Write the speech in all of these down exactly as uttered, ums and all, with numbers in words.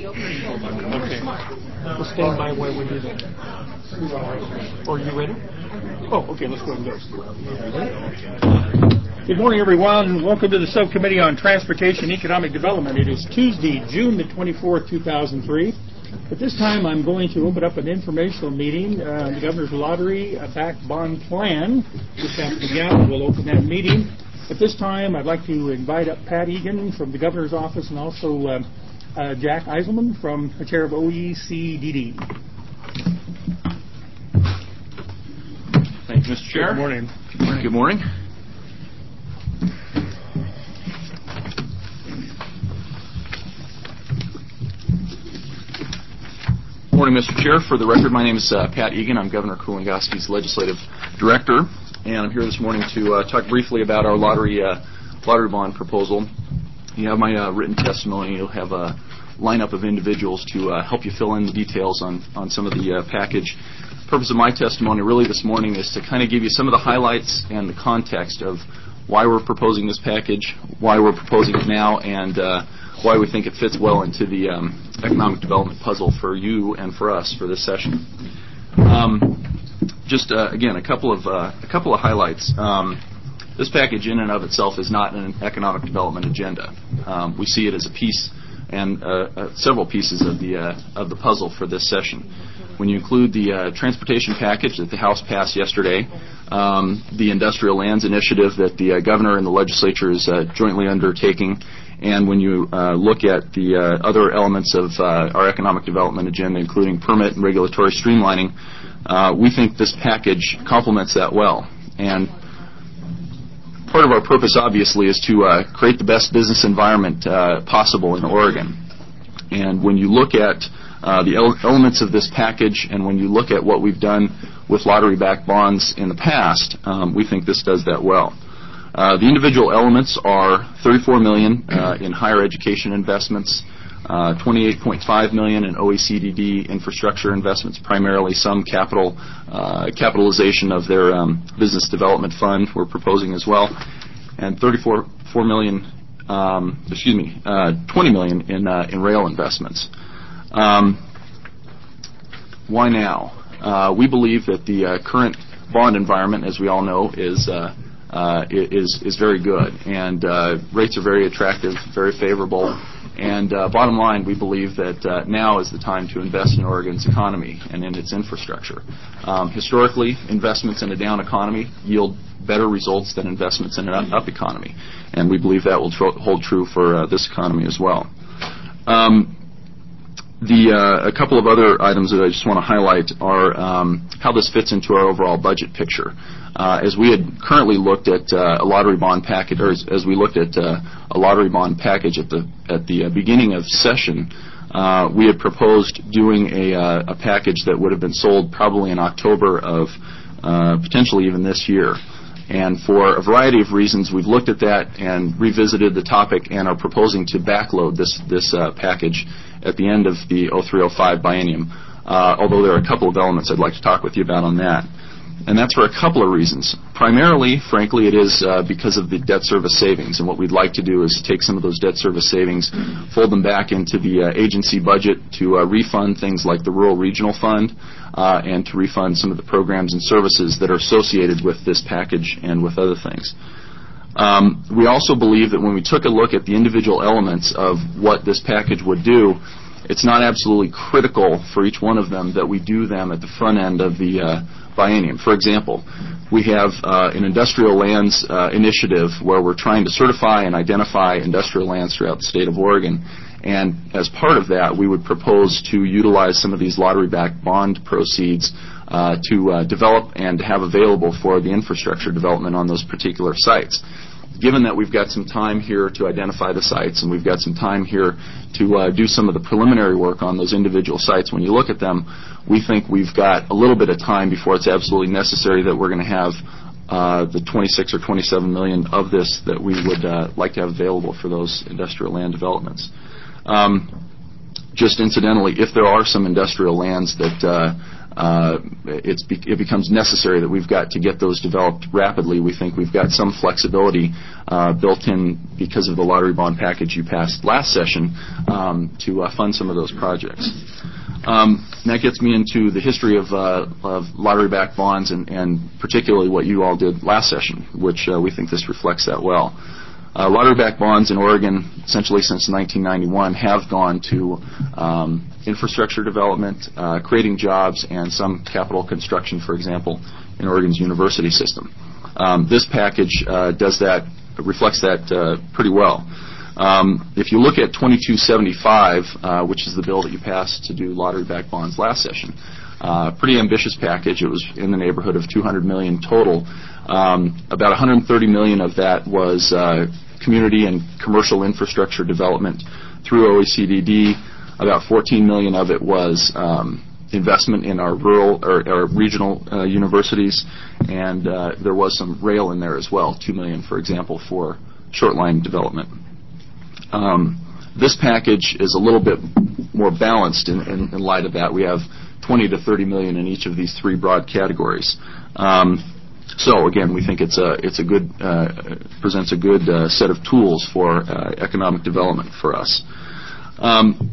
Okay. We'll stand by while we do that. Are you ready? Oh, okay. Let's go ahead and go. Good morning, everyone. Welcome to the Subcommittee on Transportation and Economic Development. It is Tuesday, June the twenty-fourth, two thousand three. At this time, I'm going to open up an informational meeting. Uh, the Governor's Lottery uh, Back Bond Plan. Just after the gavel, we'll open that meeting. At this time, I'd like to invite up Pat Egan from the Governor's Office and also uh, uh, Jack Eiselman from the Chair of O E C D D. Thank you, Mister Chair. Good morning. Good morning. Good morning. Good morning, Mister Chair. For the record, my name is uh, Pat Egan. I'm Governor Kulongoski's Legislative Director, and I'm here this morning to uh, talk briefly about our lottery uh, lottery bond proposal. You have my uh, written testimony. You'll have a lineup of individuals to uh, help you fill in the details on, on some of the uh, package. The purpose of my testimony really this morning is to kind of give you some of the highlights and the context of why we're proposing this package, why we're proposing it now, and uh, why we think it fits well into the um, economic development puzzle for you and for us for this session. Um, just uh, again, a couple of uh, a couple of highlights. Um, this package, in and of itself, is not an economic development agenda. Um, we see it as a piece and uh, uh, several pieces of the uh, of the puzzle for this session. When you include the uh, transportation package that the House passed yesterday, um, the industrial lands initiative that the uh, governor and the legislature is uh, jointly undertaking, and when you uh, look at the uh, other elements of uh, our economic development agenda, including permit and regulatory streamlining, uh, we think this package complements that well. And part of our purpose, obviously, is to uh, create the best business environment uh, possible in Oregon. And when you look at uh, the ele- elements of this package, and when you look at what we've done with lottery-backed bonds in the past, um, we think this does that well. Uh, the individual elements are thirty-four million dollars uh, in higher education investments, uh, twenty-eight point five million dollars in O E C D D infrastructure investments, primarily some capital uh, capitalization of their um, business development fund we're proposing as well, and thirty-four four million dollars, um, excuse me, uh, twenty million dollars in uh, in rail investments. Um, why now? Uh, we believe that the uh, current bond environment, as we all know, is uh, Uh, is is very good, and uh, rates are very attractive, very favorable, and uh, bottom line, we believe that uh, now is the time to invest in Oregon's economy and in its infrastructure. Um, historically, investments in a down economy yield better results than investments in an up economy, and we believe that will tro- hold true for uh, this economy as well. Um, The, uh, a couple of other items that I just want to highlight are um, how this fits into our overall budget picture. Uh, as we had currently looked at uh, a lottery bond package, or as, as we looked at uh, a lottery bond package at the at the uh, beginning of session, uh, we had proposed doing a, uh, a package that would have been sold probably in October of uh, potentially even this year. And for a variety of reasons, we've looked at that and revisited the topic and are proposing to backload this this uh, package at the end of the oh three oh five biennium, uh, although there are a couple of elements I'd like to talk with you about on that. And that's for a couple of reasons. Primarily, frankly, it is uh, because of the debt service savings. And what we'd like to do is take some of those debt service savings, fold them back into the uh, agency budget to uh, refund things like the Rural Regional Fund uh, and to refund some of the programs and services that are associated with this package and with other things. Um, we also believe that when we took a look at the individual elements of what this package would do, it's not absolutely critical for each one of them that we do them at the front end of the uh, biennium. For example, we have uh, an industrial lands uh, initiative where we're trying to certify and identify industrial lands throughout the state of Oregon. And as part of that, we would propose to utilize some of these lottery-backed bond proceeds uh, to uh, develop and have available for the infrastructure development on those particular sites. Given that we've got some time here to identify the sites and we've got some time here to uh, do some of the preliminary work on those individual sites, when you look at them, we think we've got a little bit of time before it's absolutely necessary that we're going to have uh, the twenty-six or twenty-seven million of this that we would uh, like to have available for those industrial land developments. Um, just incidentally, if there are some industrial lands that uh, uh, it's be- it becomes necessary that we've got to get those developed rapidly. We think we've got some flexibility uh, built in because of the lottery bond package you passed last session um, to uh, fund some of those projects. Um, that gets me into the history of, uh, of lottery-backed bonds and, and particularly what you all did last session, which uh, we think this reflects that well. Uh, lottery-backed bonds in Oregon, essentially since nineteen ninety-one, have gone to um, infrastructure development, uh, creating jobs, and some capital construction, for example, in Oregon's university system. Um, this package uh, does that, reflects that uh, pretty well. Um, if you look at twenty-two seventy-five, uh, which is the bill that you passed to do lottery-backed bonds last session, uh, pretty ambitious package. It was in the neighborhood of two hundred million dollars total. Um, about one hundred thirty million dollars of that was uh, community and commercial infrastructure development through O E C D D. About fourteen million dollars of it was um, investment in our rural or, or regional uh, universities, and uh, there was some rail in there as well, two million dollars, for example, for short line development. Um, this package is a little bit more balanced in, in, in light of that. We have twenty to thirty million in each of these three broad categories. Um, so again, we think it's a it's a good uh, presents a good uh, set of tools for uh, economic development for us. Um,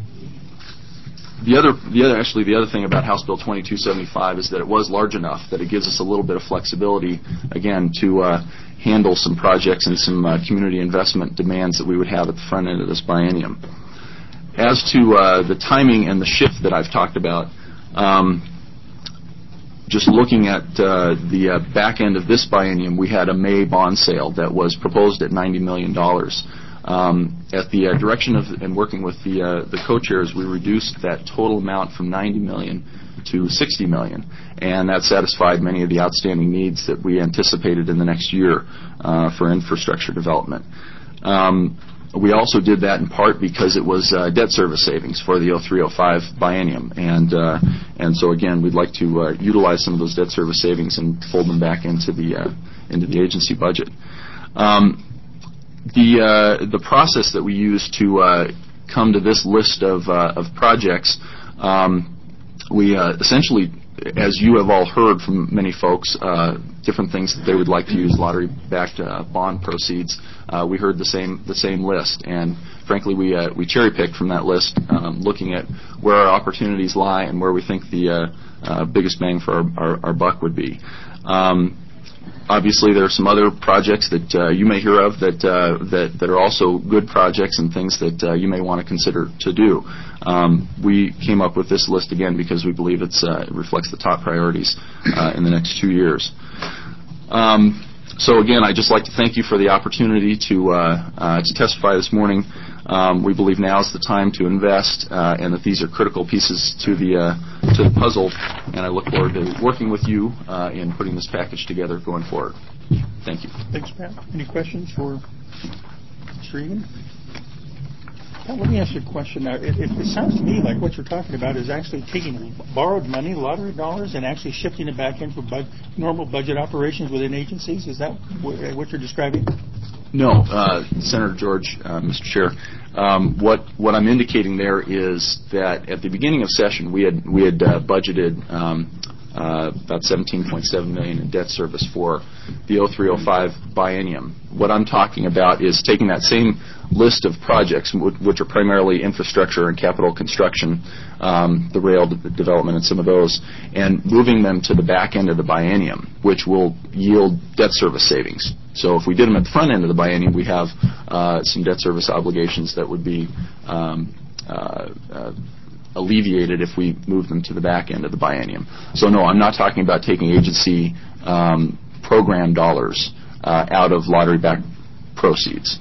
the other the other actually the other thing about House Bill twenty-two seventy-five is that it was large enough that it gives us a little bit of flexibility again to uh, handle some projects and some uh, community investment demands that we would have at the front end of this biennium. As to uh, the timing and the shift that I've talked about, um, just looking at uh, the uh, back end of this biennium, we had a May bond sale that was proposed at ninety million dollars. Um, at the uh, direction of and working with the uh, the co-chairs, we reduced that total amount from ninety million dollars to sixty million dollars, and that satisfied many of the outstanding needs that we anticipated in the next year uh, for infrastructure development. Um, we also did that in part because it was uh, debt service savings for the oh three oh five biennium, and uh, and so again, we'd like to uh, utilize some of those debt service savings and fold them back into the uh, into the agency budget. Um, the uh, the process that we use to uh, come to this list of uh, of projects. Um, We uh, essentially, as you have all heard from many folks, uh, different things that they would like to use lottery-backed uh, bond proceeds. Uh, we heard the same the same list, and frankly, we uh, we cherry-picked from that list, um, looking at where our opportunities lie and where we think the uh, uh, biggest bang for our, our, our buck would be. Um, Obviously, there are some other projects that uh, you may hear of that uh, that that are also good projects and things that uh, you may want to consider to do. Um, we came up with this list again because we believe it's, uh, it reflects the top priorities uh, in the next two years. Um, so again, I'd just like to thank you for the opportunity to uh, uh, to testify this morning. Um, we believe now is the time to invest, uh, and that these are critical pieces to the uh, to the puzzle. And I look forward to working with you uh, in putting this package together going forward. Thank you. Thanks, Pat. Any questions for Mister Egan? Pat, let me ask you a question. Now, it, it, it sounds to me like what you're talking about is actually taking borrowed money, lottery dollars, and actually shifting it back into bud- normal budget operations within agencies. Is that what, what you're describing? No, uh, Senator George, uh, Mister Chair. Um, what what I'm indicating there is that at the beginning of session we had we had uh, budgeted um, uh, about seventeen point seven million dollars in debt service for the oh three oh five biennium. What I'm talking about is taking that same list of projects, which are primarily infrastructure and capital construction, um, the rail de- development and some of those, and moving them to the back end of the biennium, which will yield debt service savings. So if we did them at the front end of the biennium, we have uh, some debt service obligations that would be um, uh, uh, alleviated if we move them to the back end of the biennium. So no, I'm not talking about taking agency um, program dollars uh, out of lottery-backed proceeds.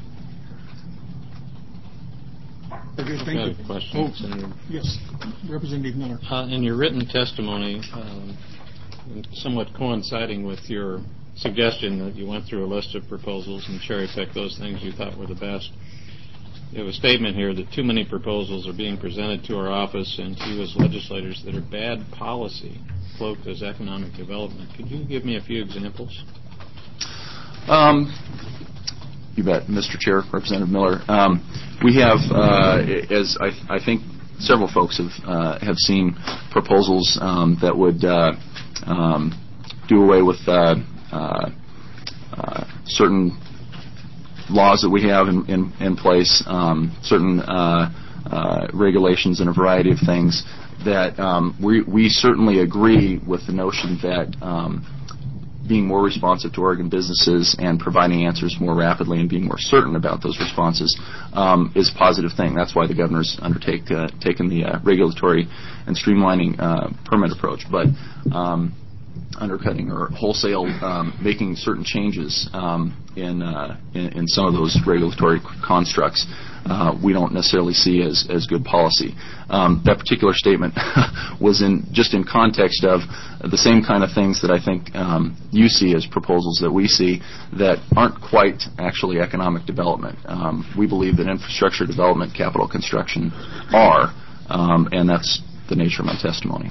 Okay, I've thank got you. a question, Oh, Senator. yes, Representative Miller. Uh, in your written testimony, um, somewhat coinciding with your suggestion that you went through a list of proposals and cherry-picked those things you thought were the best, you have a statement here that too many proposals are being presented to our office and to you as legislators that are bad policy, cloaked as economic development. Could you give me a few examples? Um, you bet, Mister Chair, Representative Miller. Um, we have, uh, as I, I think several folks have uh, have seen proposals um, that would uh, um, do away with uh, uh, uh, certain laws that we have in, in, in place, um, certain uh, uh, regulations, and a variety of things that um, we, we certainly agree with the notion that um, being more responsive to Oregon businesses and providing answers more rapidly and being more certain about those responses um, is a positive thing. That's why the governor's undertake uh, taken the uh, regulatory and streamlining uh, permit approach. But um, undercutting or wholesale um, making certain changes um, in, uh, in in some of those regulatory constructs uh, we don't necessarily see as, as good policy. Um, that particular statement was in just in context of the same kind of things that I think um, you see as proposals that we see that aren't quite actually economic development. Um, we believe that infrastructure development, capital construction are, um, and that's the nature of my testimony.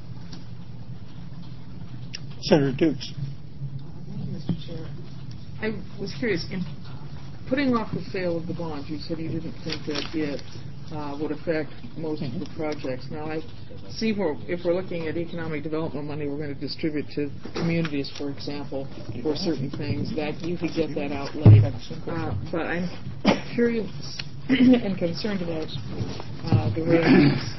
Senator Dukes. Thank you, Mister Chair. I was curious, in putting off the sale of the bonds, you said you didn't think that it uh, would affect most of the projects. Now, I see where, if we're looking at economic development money we're going to distribute to communities, for example, for certain things, that you could get that out late. Uh, but I'm curious and concerned about uh, the rail piece.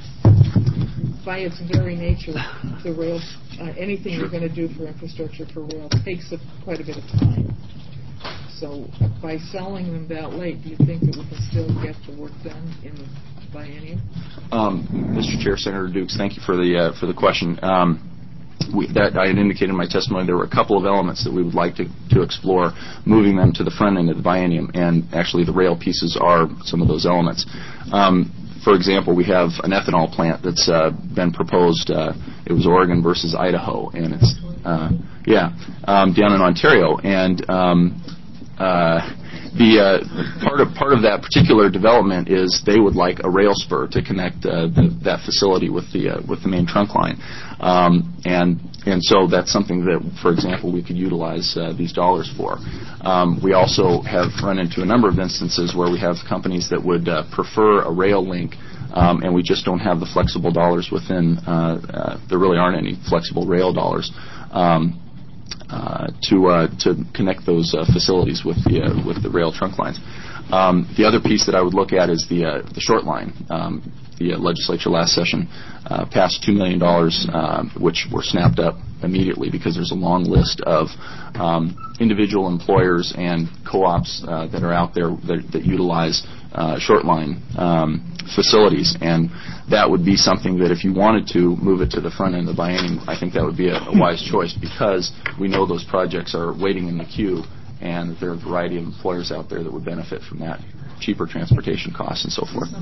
By its very nature, the rail, uh, anything you're going to do for infrastructure for rail takes a, quite a bit of time. So by selling them that late, do you think that we can still get the work done in the biennium? Um, Mister Chair, Senator Dukes, thank you for the uh, for the question. Um, we, that I had indicated in my testimony there were a couple of elements that we would like to, to explore, moving them to the front end of the biennium, and actually the rail pieces are some of those elements. Um, For example, we have an ethanol plant that's uh, been proposed. Uh, it was Oregon versus Idaho, and it's uh, yeah um, down in Ontario. And um, uh, the uh, part of part of that particular development is they would like a rail spur to connect uh, the, that facility with the uh, with the main trunk line, um, and and so that's something that, for example, we could utilize uh, these dollars for. Um, we also have run into a number of instances where we have companies that would uh, prefer a rail link, um, and we just don't have the flexible dollars within. Uh, uh, there really aren't any flexible rail dollars um, uh, to uh, to connect those uh, facilities with the uh, with the rail trunk lines. Um, the other piece that I would look at is the uh, the short line. Um, The uh, legislature last session uh, passed two million dollars, uh, which were snapped up immediately because there's a long list of um, individual employers and co-ops uh, that are out there that, that utilize uh, short line um, facilities. And that would be something that if you wanted to move it to the front end of the biennium, I think that would be a, a wise choice, because we know those projects are waiting in the queue, and there are a variety of employers out there that would benefit from that. Cheaper transportation costs and so forth.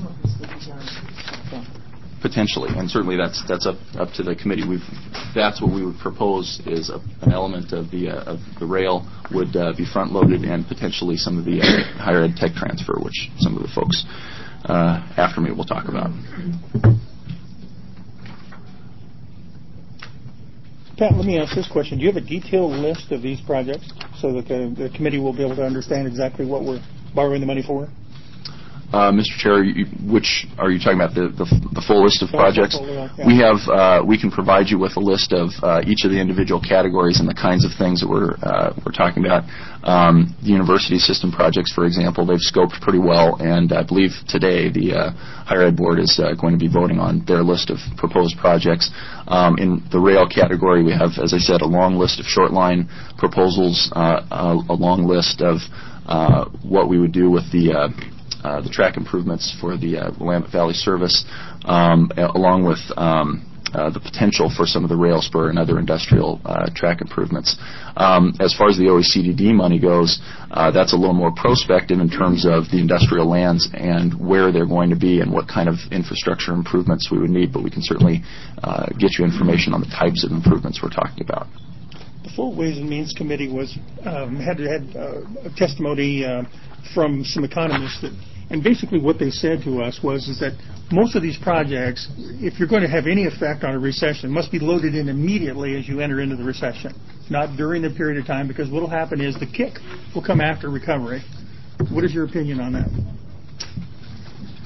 Potentially, and certainly that's that's up up to the committee. We've that's what we would propose is a, an element of the uh, of the rail would uh, be front loaded, and potentially some of the uh, higher ed tech transfer, which some of the folks uh, after me will talk about. Pat, let me ask this question. Do you have a detailed list of these projects so that the, the committee will be able to understand exactly what we're borrowing the money for? Uh, Mister Chair, you, which are you talking about? The, the, the full list of projects? Yeah. We have. Uh, we can provide you with a list of uh, each of the individual categories and the kinds of things that we're uh, we're talking about. Um, the university system projects, for example, they've scoped pretty well, and I believe today the uh, higher ed board is uh, going to be voting on their list of proposed projects. Um, in the rail category, we have, as I said, a long list of short line proposals, uh, a, a long list of uh, what we would do with the uh, Uh, the track improvements for the uh, Willamette Valley service, um, a- along with um, uh, the potential for some of the rail spur and other industrial uh, track improvements. Um, as far as the O E C D D money goes, uh, that's a little more prospective in terms of the industrial lands and where they're going to be and what kind of infrastructure improvements we would need, but we can certainly uh, get you information on the types of improvements we're talking about. The full Ways and Means Committee was um, had had uh, a testimony uh, from some economists, that, and basically what they said to us was is that most of these projects, if you're going to have any effect on a recession, must be loaded in immediately as you enter into the recession, not during the period of time, because what will happen is the kick will come after recovery. What is your opinion on that?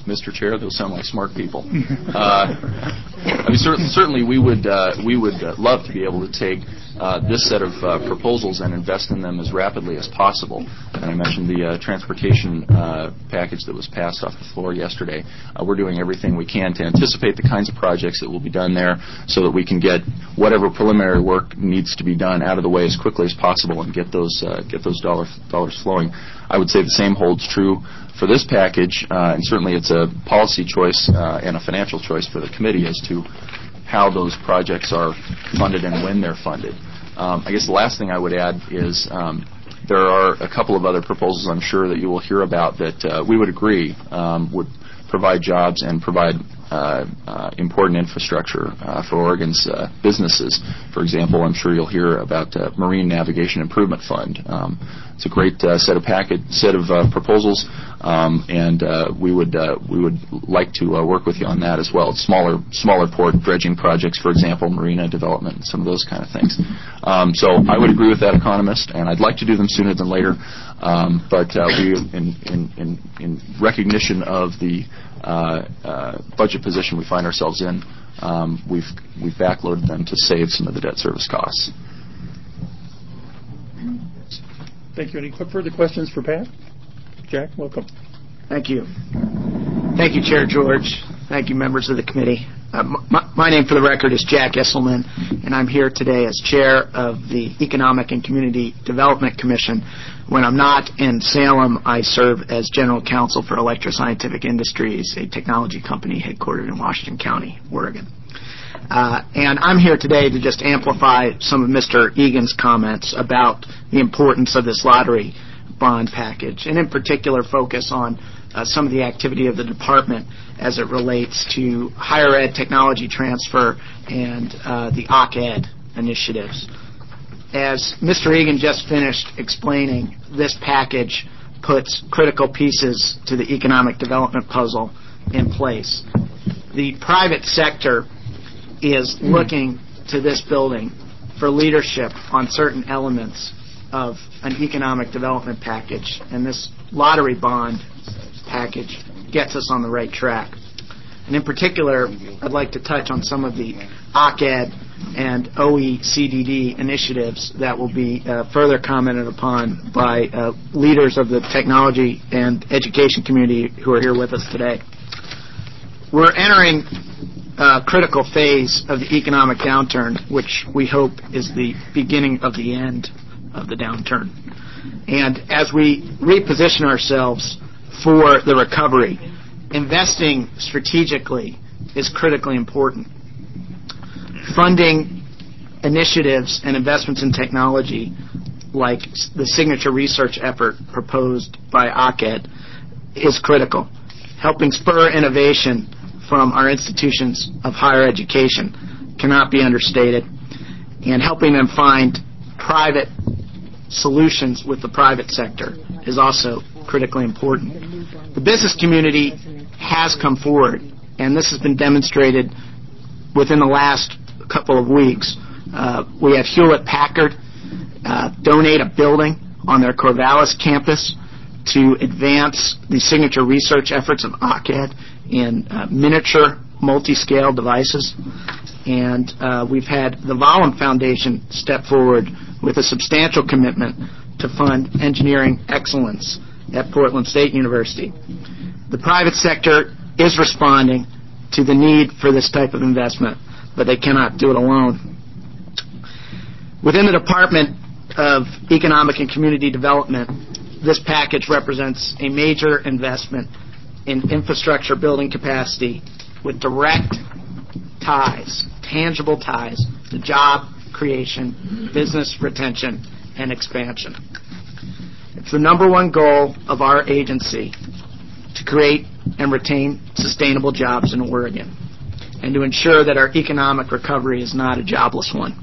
Mister Chair, those sound like smart people. Uh, I mean, cer- certainly we would uh, we would uh, love to be able to take uh, this set of uh, proposals and invest in them as rapidly as possible. And I mentioned the uh, transportation uh, package that was passed off the floor yesterday. Uh, we're doing everything we can to anticipate the kinds of projects that will be done there, so that we can get whatever preliminary work needs to be done out of the way as quickly as possible and get those uh, get those dollar, dollars flowing. I would say the same holds true for this package, uh, and certainly it's a policy choice uh, and a financial choice for the committee as to how those projects are funded and when they're funded. Um, I guess the last thing I would add is um, there are a couple of other proposals I'm sure that you will hear about that uh, we would agree um, would provide jobs and provide uh, uh, important infrastructure uh, for Oregon's uh, businesses. For example, I'm sure you'll hear about uh, Marine Navigation Improvement Fund. Um, it's a great uh, set of packet set of uh, proposals, um, and uh, we would uh, we would like to uh, work with you on that as well. It's smaller smaller port dredging projects, for example, marina development, some of those kind of things. Um, so I would agree with that economist, and I'd like to do them sooner than later. Um, but uh, we, in, in, in, in recognition of the uh, uh, budget position we find ourselves in, um, we've we've backloaded them to save some of the debt service costs. Thank you. Any quick further questions for Pat? Jack, welcome. Thank you. Thank you, Chair George. Thank you, members of the committee. Uh, my, my name, for the record, is Jack Esselman, and I'm here today as chair of the Economic and Community Development Commission. When I'm not in Salem, I serve as general counsel for Electroscientific Industries, a technology company headquartered in Washington County, Oregon. Uh, and I'm here today to just amplify some of Mister Egan's comments about the importance of this lottery bond package, and in particular focus on uh, some of the activity of the department as it relates to higher ed technology transfer and uh, the O C Ed initiatives. As Mister Egan just finished explaining, this package puts critical pieces to the economic development puzzle in place. The private sector is looking to this building for leadership on certain elements of an economic development package, and this lottery bond package gets us on the right track. And in particular, I'd like to touch on some of the O C Ed and O E C D D initiatives that will be uh, further commented upon by uh, leaders of the technology and education community who are here with us today. We're entering a critical phase of the economic downturn, which we hope is the beginning of the end of the downturn. And as we reposition ourselves for the recovery, investing strategically is critically important. Funding initiatives and investments in technology like the signature research effort proposed by O C Ed is critical. Helping spur innovation from our institutions of higher education cannot be understated, and helping them find private solutions with the private sector is also critically important. The business community has come forward, and this has been demonstrated within the last couple of weeks. Uh, we had Hewlett-Packard uh, donate a building on their Corvallis campus to advance the signature research efforts of O C Ed in uh, miniature multi-scale devices. And uh, we've had the Volum Foundation step forward with a substantial commitment to fund engineering excellence at Portland State University. The private sector is responding to the need for this type of investment, but they cannot do it alone. Within the Department of Economic and Community Development, this package represents a major investment in infrastructure building capacity with direct ties, tangible ties to job creation, business retention, and expansion. It's the number one goal of our agency to create and retain sustainable jobs in Oregon and to ensure that our economic recovery is not a jobless one.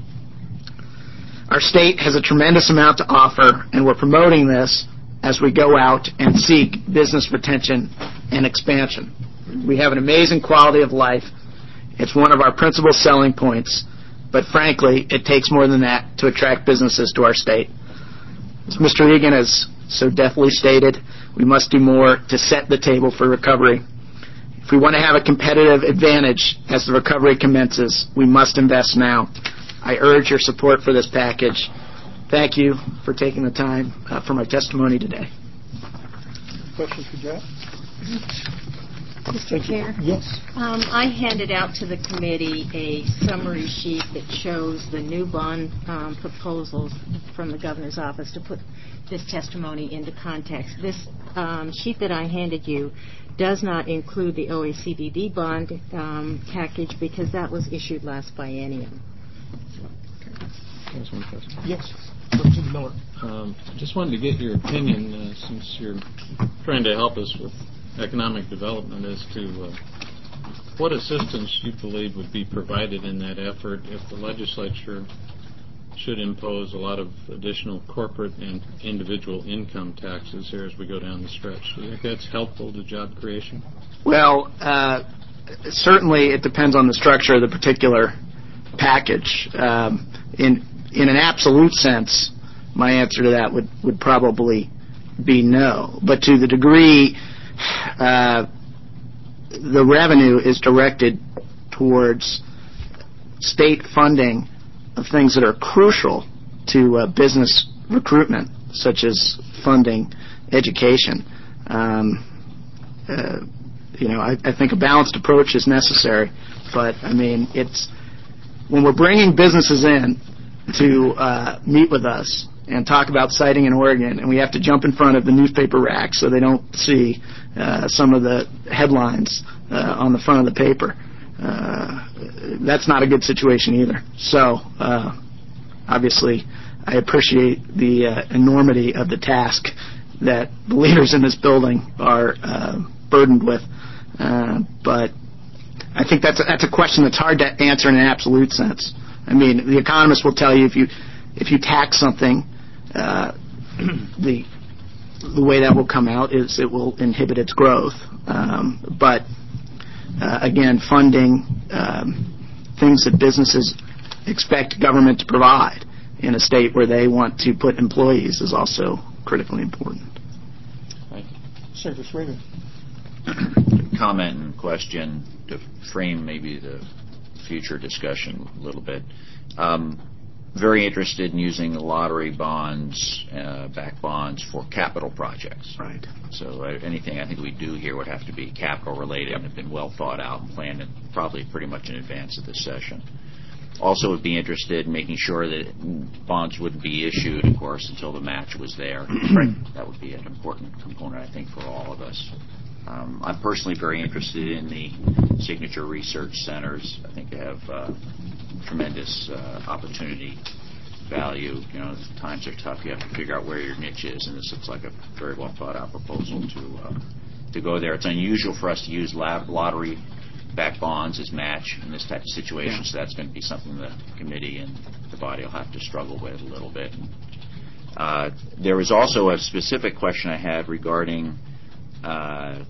Our state has a tremendous amount to offer, and we're promoting this as we go out and seek business retention and expansion. We have an amazing quality of life. It's one of our principal selling points, but frankly, it takes more than that to attract businesses to our state. As Mister Egan has so deftly stated, we must do more to set the table for recovery. If we want to have a competitive advantage as the recovery commences, we must invest now. I urge your support for this package. Thank you for taking the time uh, for my testimony today. Questions for Jack? Mister Chair? Yes. Um, I handed out to the committee a summary sheet that shows the new bond um, proposals from the governor's office to put this testimony into context. This um, sheet that I handed you does not include the O A C V B bond um, package because that was issued last biennium. There's one question. Yes. Representative Miller. Um, just wanted to get your opinion, uh, since you're trying to help us with economic development, as to uh, what assistance you believe would be provided in that effort if the legislature should impose a lot of additional corporate and individual income taxes here as we go down the stretch. Do you think that's helpful to job creation? Well, uh, certainly it depends on the structure of the particular package. Um, in in an absolute sense, my answer to that would, would probably be no. But to the degree uh, the revenue is directed towards state funding of things that are crucial to uh, business recruitment, such as funding education, um, uh, you know, I, I think a balanced approach is necessary. But, I mean, it's when we're bringing businesses in to uh, meet with us and talk about siting in Oregon, and we have to jump in front of the newspaper rack so they don't see uh, some of the headlines uh, on the front of the paper. Uh, that's not a good situation either. So, uh, obviously, I appreciate the uh, enormity of the task that the leaders in this building are uh, burdened with. Uh, but I think that's a, that's a question that's hard to answer in an absolute sense. I mean, the economists will tell you if you if you tax something, uh, the the way that will come out is it will inhibit its growth. Um, but uh, again, funding um, things that businesses expect government to provide in a state where they want to put employees is also critically important. Thank you. Senator Schrader. Comment and question to frame maybe the future discussion a little bit. Um, very interested in using the lottery bonds, uh, back bonds for capital projects. Right. So uh, anything I think we do here would have to be capital related and have been well thought out and planned in, probably pretty much in advance of this session. Also would be interested in making sure that bonds wouldn't be issued, of course, until the match was there. Right. That would be an important component, I think, for all of us. Um, I'm personally very interested in the signature research centers. I think they have uh, tremendous uh, opportunity value. You know, times are tough. You have to figure out where your niche is, and this looks like a very well thought out proposal to uh, to go there. It's unusual for us to use lab lottery back bonds as match in this type of situation, yeah. So that's going to be something the committee and the body will have to struggle with a little bit. Uh, there was also a specific question I had regarding, uh,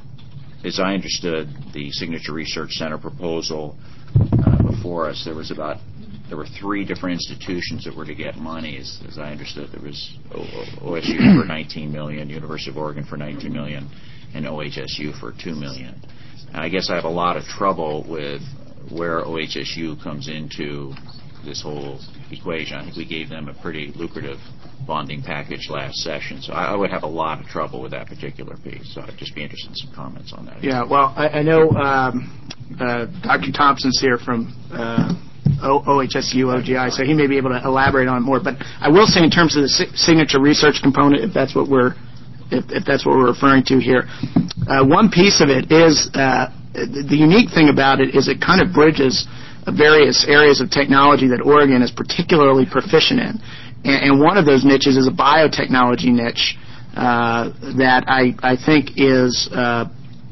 as I understood the Signature Research Center proposal uh, before us, there was about there were three different institutions that were to get money. As, as I understood, there was O S U for nineteen million dollars, University of Oregon for nineteen million dollars, and O H S U for two million dollars. And I guess I have a lot of trouble with where O H S U comes into this whole equation. I think we gave them a pretty lucrative bonding package last session, so I, I would have a lot of trouble with that particular piece. So I'd just be interested in some comments on that. Yeah, well, I, I know um, uh, Doctor Thompson's here from uh, O H S U, O G I, so he may be able to elaborate on it more. But I will say, in terms of the si- signature research component, if that's what we're if, if that's what we're referring to here, uh, one piece of it is uh, the unique thing about it is it kind of bridges various areas of technology that Oregon is particularly proficient in. And, and one of those niches is a biotechnology niche uh, that I, I think is uh,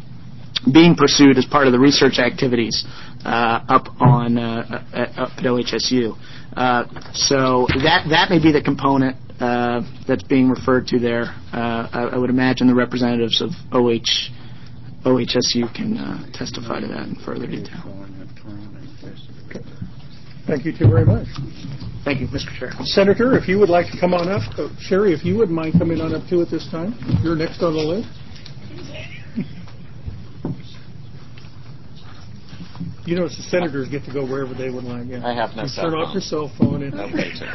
being pursued as part of the research activities uh, up on uh, at, up at O H S U. Uh, so that that may be the component uh, that's being referred to there. Uh, I, I would imagine the representatives of O H, O H S U can uh, testify to that in further detail. Okay. Thank you two very much. Thank you, Mister Chair. Senator, if you would like to come on up. Uh, Sherry, if you wouldn't mind coming on up too at this time. You're next on the list. You notice the senators get to go wherever they would like. Yeah. I have no you cell turn phone. off your cell phone. And Okay, sir.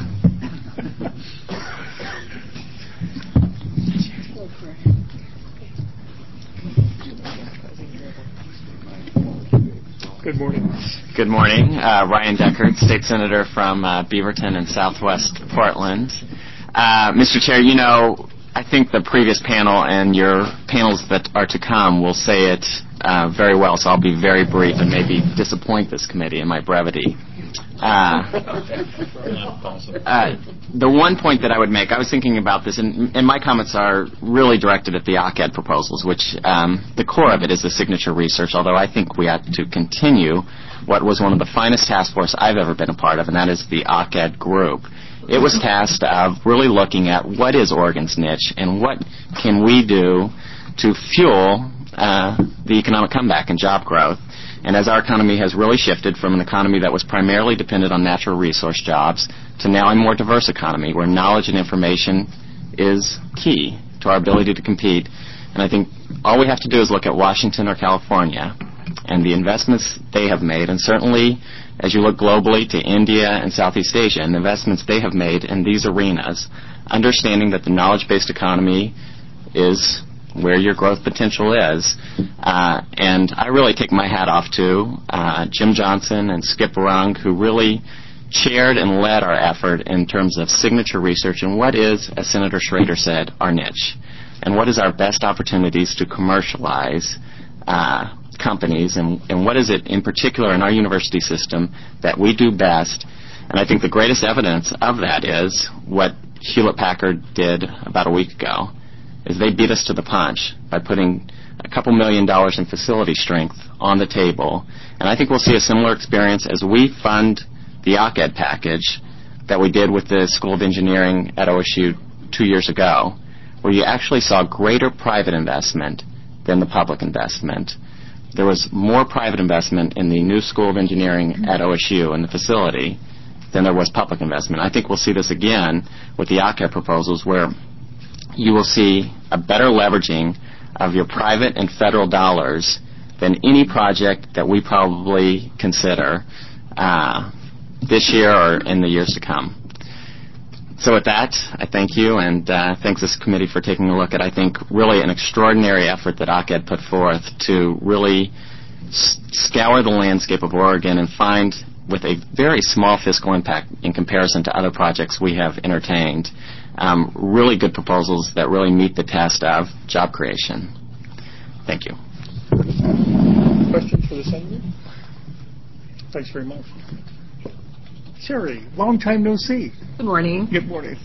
Good morning. Good morning. Uh, Ryan Deckard, State Senator from uh, Beaverton in Southwest Portland. Uh, Mister Chair, you know, I think the previous panel and your panels that are to come will say it uh, very well, so I'll be very brief and maybe disappoint this committee in my brevity. Uh, uh, the one point that I would make, I was thinking about this, and, and my comments are really directed at the O C A D proposals, which um, the core of it is the signature research, although I think we ought to continue what was one of the finest task force I've ever been a part of, and that is the O C A D group. It was tasked of really looking at what is Oregon's niche and what can we do to fuel uh, the economic comeback and job growth. And as our economy has really shifted from an economy that was primarily dependent on natural resource jobs to now a more diverse economy where knowledge and information is key to our ability to compete. And I think all we have to do is look at Washington or California and the investments they have made, and certainly as you look globally to India and Southeast Asia and the investments they have made in these arenas, understanding that the knowledge-based economy is where your growth potential is. Uh, and I really take my hat off to uh, Jim Johnson and Skip Rung, who really chaired and led our effort in terms of signature research and what is, as Senator Schrader said, our niche. And what is our best opportunities to commercialize uh, companies, and, and what is it in particular in our university system that we do best. And I think the greatest evidence of that is what Hewlett-Packard did about a week ago, is they beat us to the punch by putting a couple million dollars in facility strength on the table. And I think we'll see a similar experience as we fund the O C A D package that we did with the School of Engineering at O S U two years ago, where you actually saw greater private investment than the public investment. There was more private investment in the new School of Engineering at O S U in the facility than there was public investment. I think we'll see this again with the O C A D proposals, where you will see a better leveraging of your private and federal dollars than any project that we probably consider uh, this year or in the years to come. So with that, I thank you, and uh, thanks this committee for taking a look at, I think, really an extraordinary effort that O C A D put forth to really s- scour the landscape of Oregon and find, with a very small fiscal impact in comparison to other projects we have entertained, um, really good proposals that really meet the test of job creation. Thank you. Questions for the Senator? Thanks very much. Sherry, long time no see. Good morning. Good morning.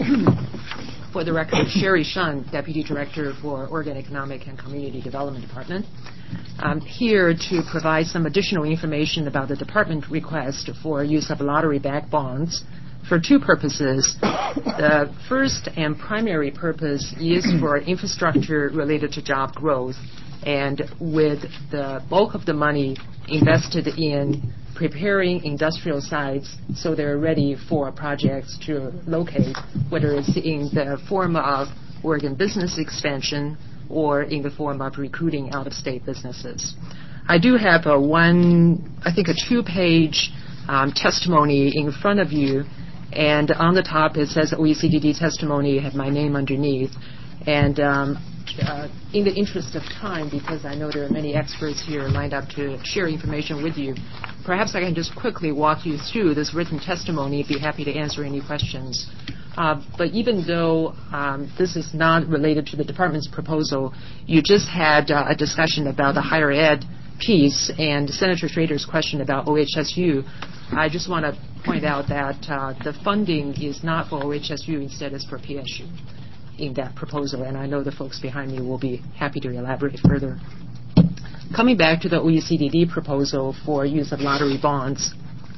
For the record, Sherry Shun, Deputy Director for Oregon Economic and Community Development Department. I'm here to provide some additional information about the department request for use of lottery-backed bonds for two purposes. The first and primary purpose is for infrastructure related to job growth, and with the bulk of the money invested in preparing industrial sites so they're ready for projects to locate, whether it's in the form of Oregon business expansion or in the form of recruiting out-of-state businesses. I do have a one, I think a two-page um, testimony in front of you, and on the top it says O E C D D testimony, have my name underneath. And um, uh, in the interest of time, because I know there are many experts here lined up to share information with you, perhaps I can just quickly walk you through this written testimony. Be happy to answer any questions. Uh, but even though um, this is not related to the department's proposal, you just had uh, a discussion about the higher ed piece and Senator Schrader's question about O H S U. I just want to point out that uh, the funding is not for O H S U, instead it's for P S U in that proposal, and I know the folks behind me will be happy to elaborate further. Coming back to the O E C D D proposal for use of lottery bonds,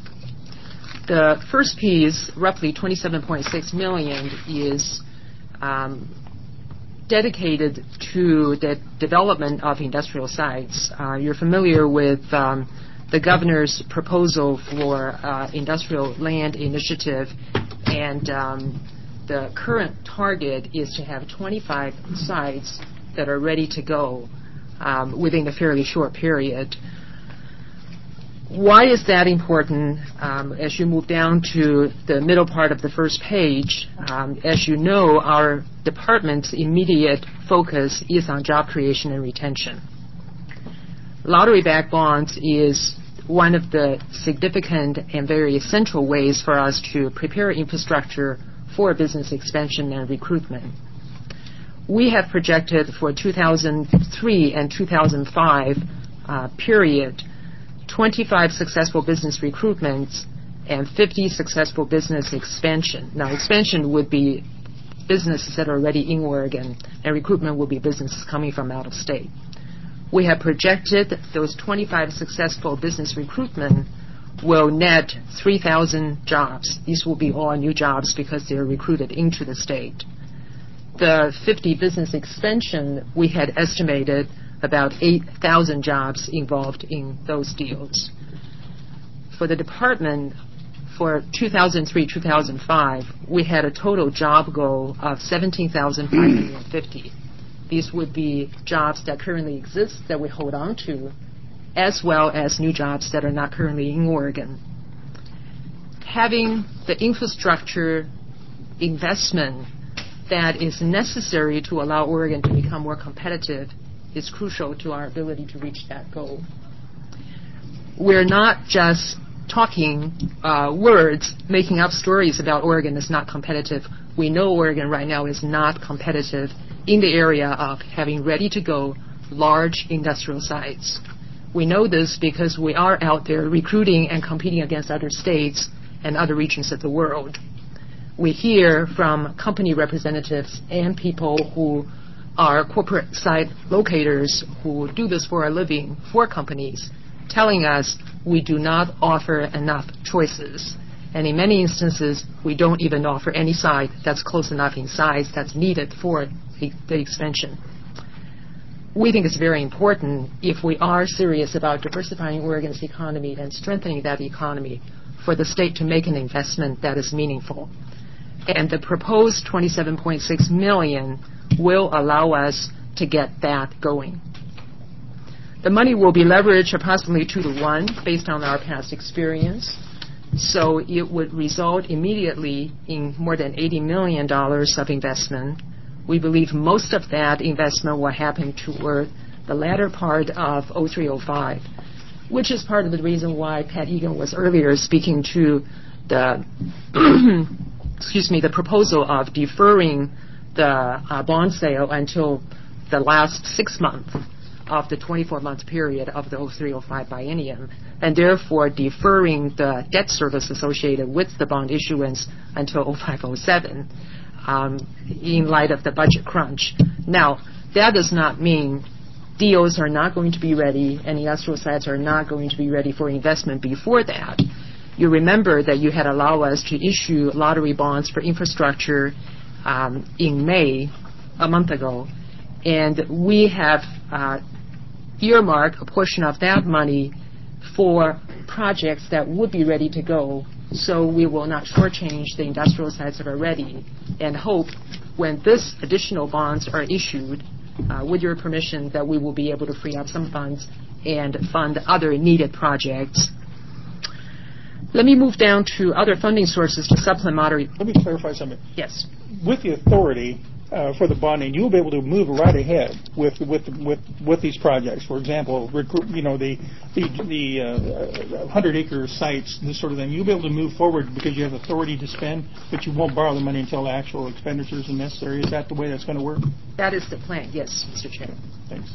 the first piece, roughly twenty-seven point six million dollars, is um, dedicated to the development of industrial sites. Uh, you're familiar with um, the governor's proposal for uh, industrial land initiative, and um, the current target is to have twenty-five sites that are ready to go um, within a fairly short period. Why is that important? Um, as you move down to the middle part of the first page, um, as you know, our department's immediate focus is on job creation and retention. Lottery-backed bonds is one of the significant and very essential ways for us to prepare infrastructure for business expansion and recruitment. We have projected for two thousand three and two thousand five uh, period twenty-five successful business recruitments and fifty successful business expansion. Now, expansion would be businesses that are already in Oregon, and recruitment will be businesses coming from out of state. We have projected those twenty-five successful business recruitment will net three thousand jobs. These will be all new jobs because they're recruited into the state. The fifty business expansion, we had estimated about eight thousand jobs involved in those deals. For the department, for two thousand three to two thousand five, we had a total job goal of seventeen thousand five hundred fifty. These would be jobs that currently exist that we hold on to, as well as new jobs that are not currently in Oregon. Having the infrastructure investment that is necessary to allow Oregon to become more competitive is crucial to our ability to reach that goal. We're not just talking uh, words, making up stories about Oregon is not competitive. We know Oregon right now is not competitive in the area of having ready-to-go large industrial sites. We know this because we are out there recruiting and competing against other states and other regions of the world. We hear from company representatives and people who are corporate site locators who do this for a living for companies, telling us we do not offer enough choices. And in many instances, we don't even offer any site that's close enough in size that's needed for the expansion. We think it's very important, if we are serious about diversifying Oregon's economy and strengthening that economy, for the state to make an investment that is meaningful. And the proposed twenty-seven point six million dollars will allow us to get that going. The money will be leveraged approximately two to one based on our past experience. So it would result immediately in more than eighty million dollars of investment. We believe most of that investment will happen toward the latter part of oh three oh five, which is part of the reason why Pat Egan was earlier speaking to the excuse me, the proposal of deferring the uh, bond sale until the last six months of the twenty-four month period of the oh three oh five biennium, and therefore deferring the debt service associated with the bond issuance until oh five oh seven um, in light of the budget crunch. Now, that does not mean deals are not going to be ready and industrial sites are not going to be ready for investment before that. You remember that you had allowed us to issue lottery bonds for infrastructure um, in May, a month ago, and we have uh, earmarked a portion of that money for projects that would be ready to go, so we will not shortchange the industrial sites that are ready, and hope when this additional bonds are issued, uh, with your permission, that we will be able to free up some funds and fund other needed projects. Let me move down to other funding sources to supplement lottery. Let me clarify something. Yes. With the authority uh, for the bonding, you'll be able to move right ahead with with with with these projects. For example, recruit, you know, the the the uh, hundred acre sites, this sort of thing. You'll be able to move forward because you have authority to spend, but you won't borrow the money until the actual expenditures are necessary. Is that the way that's going to work? That is the plan. Yes, Mister Chair. Thanks.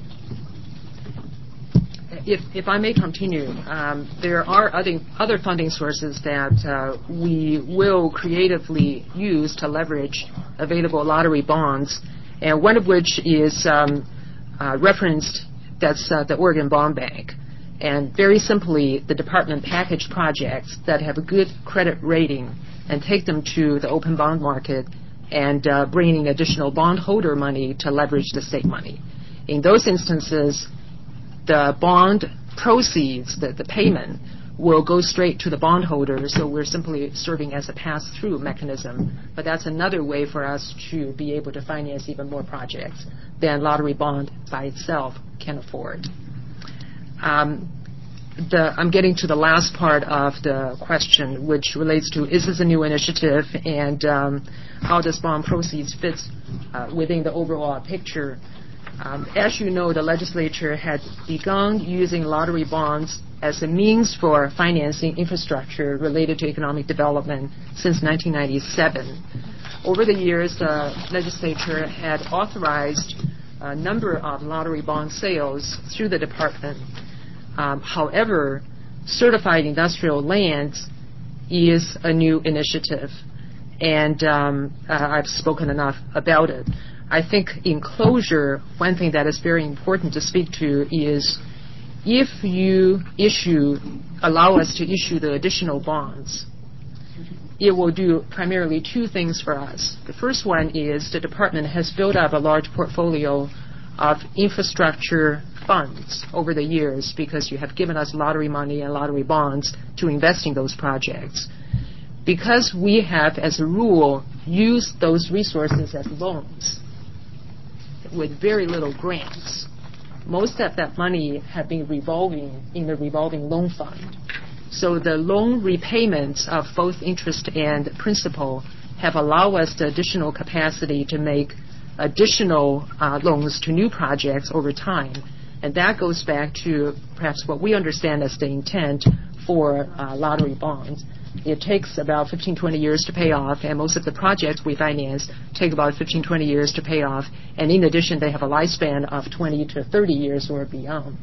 If, if I may continue, um, there are other, other funding sources that uh, we will creatively use to leverage available lottery bonds, and one of which is um, uh, referenced, that's uh, the Oregon Bond Bank. And very simply, the department package projects that have a good credit rating and take them to the open bond market and uh, bring in additional bondholder money to leverage the state money. In those instances, the bond proceeds, the, the payment, will go straight to the bondholder, so we're simply serving as a pass-through mechanism. But that's another way for us to be able to finance even more projects than lottery bond by itself can afford. Um, the, I'm getting to the last part of the question, which relates to is this a new initiative and um, how does bond proceeds fit uh, within the overall picture. Um, as you know, the legislature had begun using lottery bonds as a means for financing infrastructure related to economic development since nineteen ninety-seven. Over the years, the legislature had authorized a number of lottery bond sales through the department. Um, however, certified industrial lands is a new initiative, and um, uh, I've spoken enough about it. I think in closure, one thing that is very important to speak to is if you issue, allow us to issue the additional bonds, it will do primarily two things for us. The first one is the department has built up a large portfolio of infrastructure funds over the years because you have given us lottery money and lottery bonds to invest in those projects. Because we have, as a rule, used those resources as loans with very little grants, most of that money have been revolving in the revolving loan fund. So the loan repayments of both interest and principal have allowed us the additional capacity to make additional uh, loans to new projects over time. And that goes back to perhaps what we understand as the intent for uh, lottery bonds. It takes about fifteen, twenty years to pay off, and most of the projects we finance take about fifteen, twenty years to pay off. And in addition, they have a lifespan of twenty to thirty years or beyond.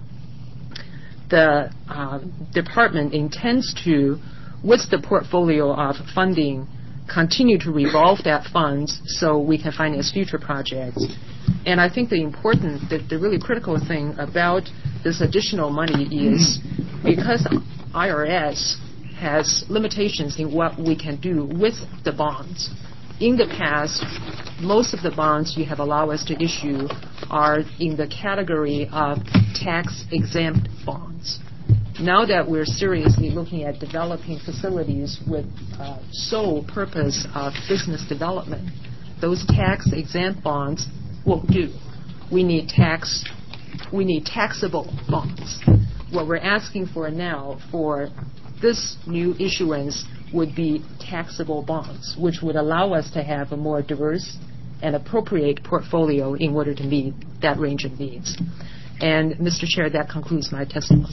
The uh, department intends to, with the portfolio of funding, continue to revolve that funds so we can finance future projects. And I think the important, the, the really critical thing about this additional money is because I R S has limitations in what we can do with the bonds. In the past, most of the bonds you have allowed us to issue are in the category of tax-exempt bonds. Now that we're seriously looking at developing facilities with uh, sole purpose of business development, those tax-exempt bonds won't do. We need tax, we need taxable bonds. What we're asking for now for this new issuance would be taxable bonds, which would allow us to have a more diverse and appropriate portfolio in order to meet that range of needs. And, Mister Chair, that concludes my testimony.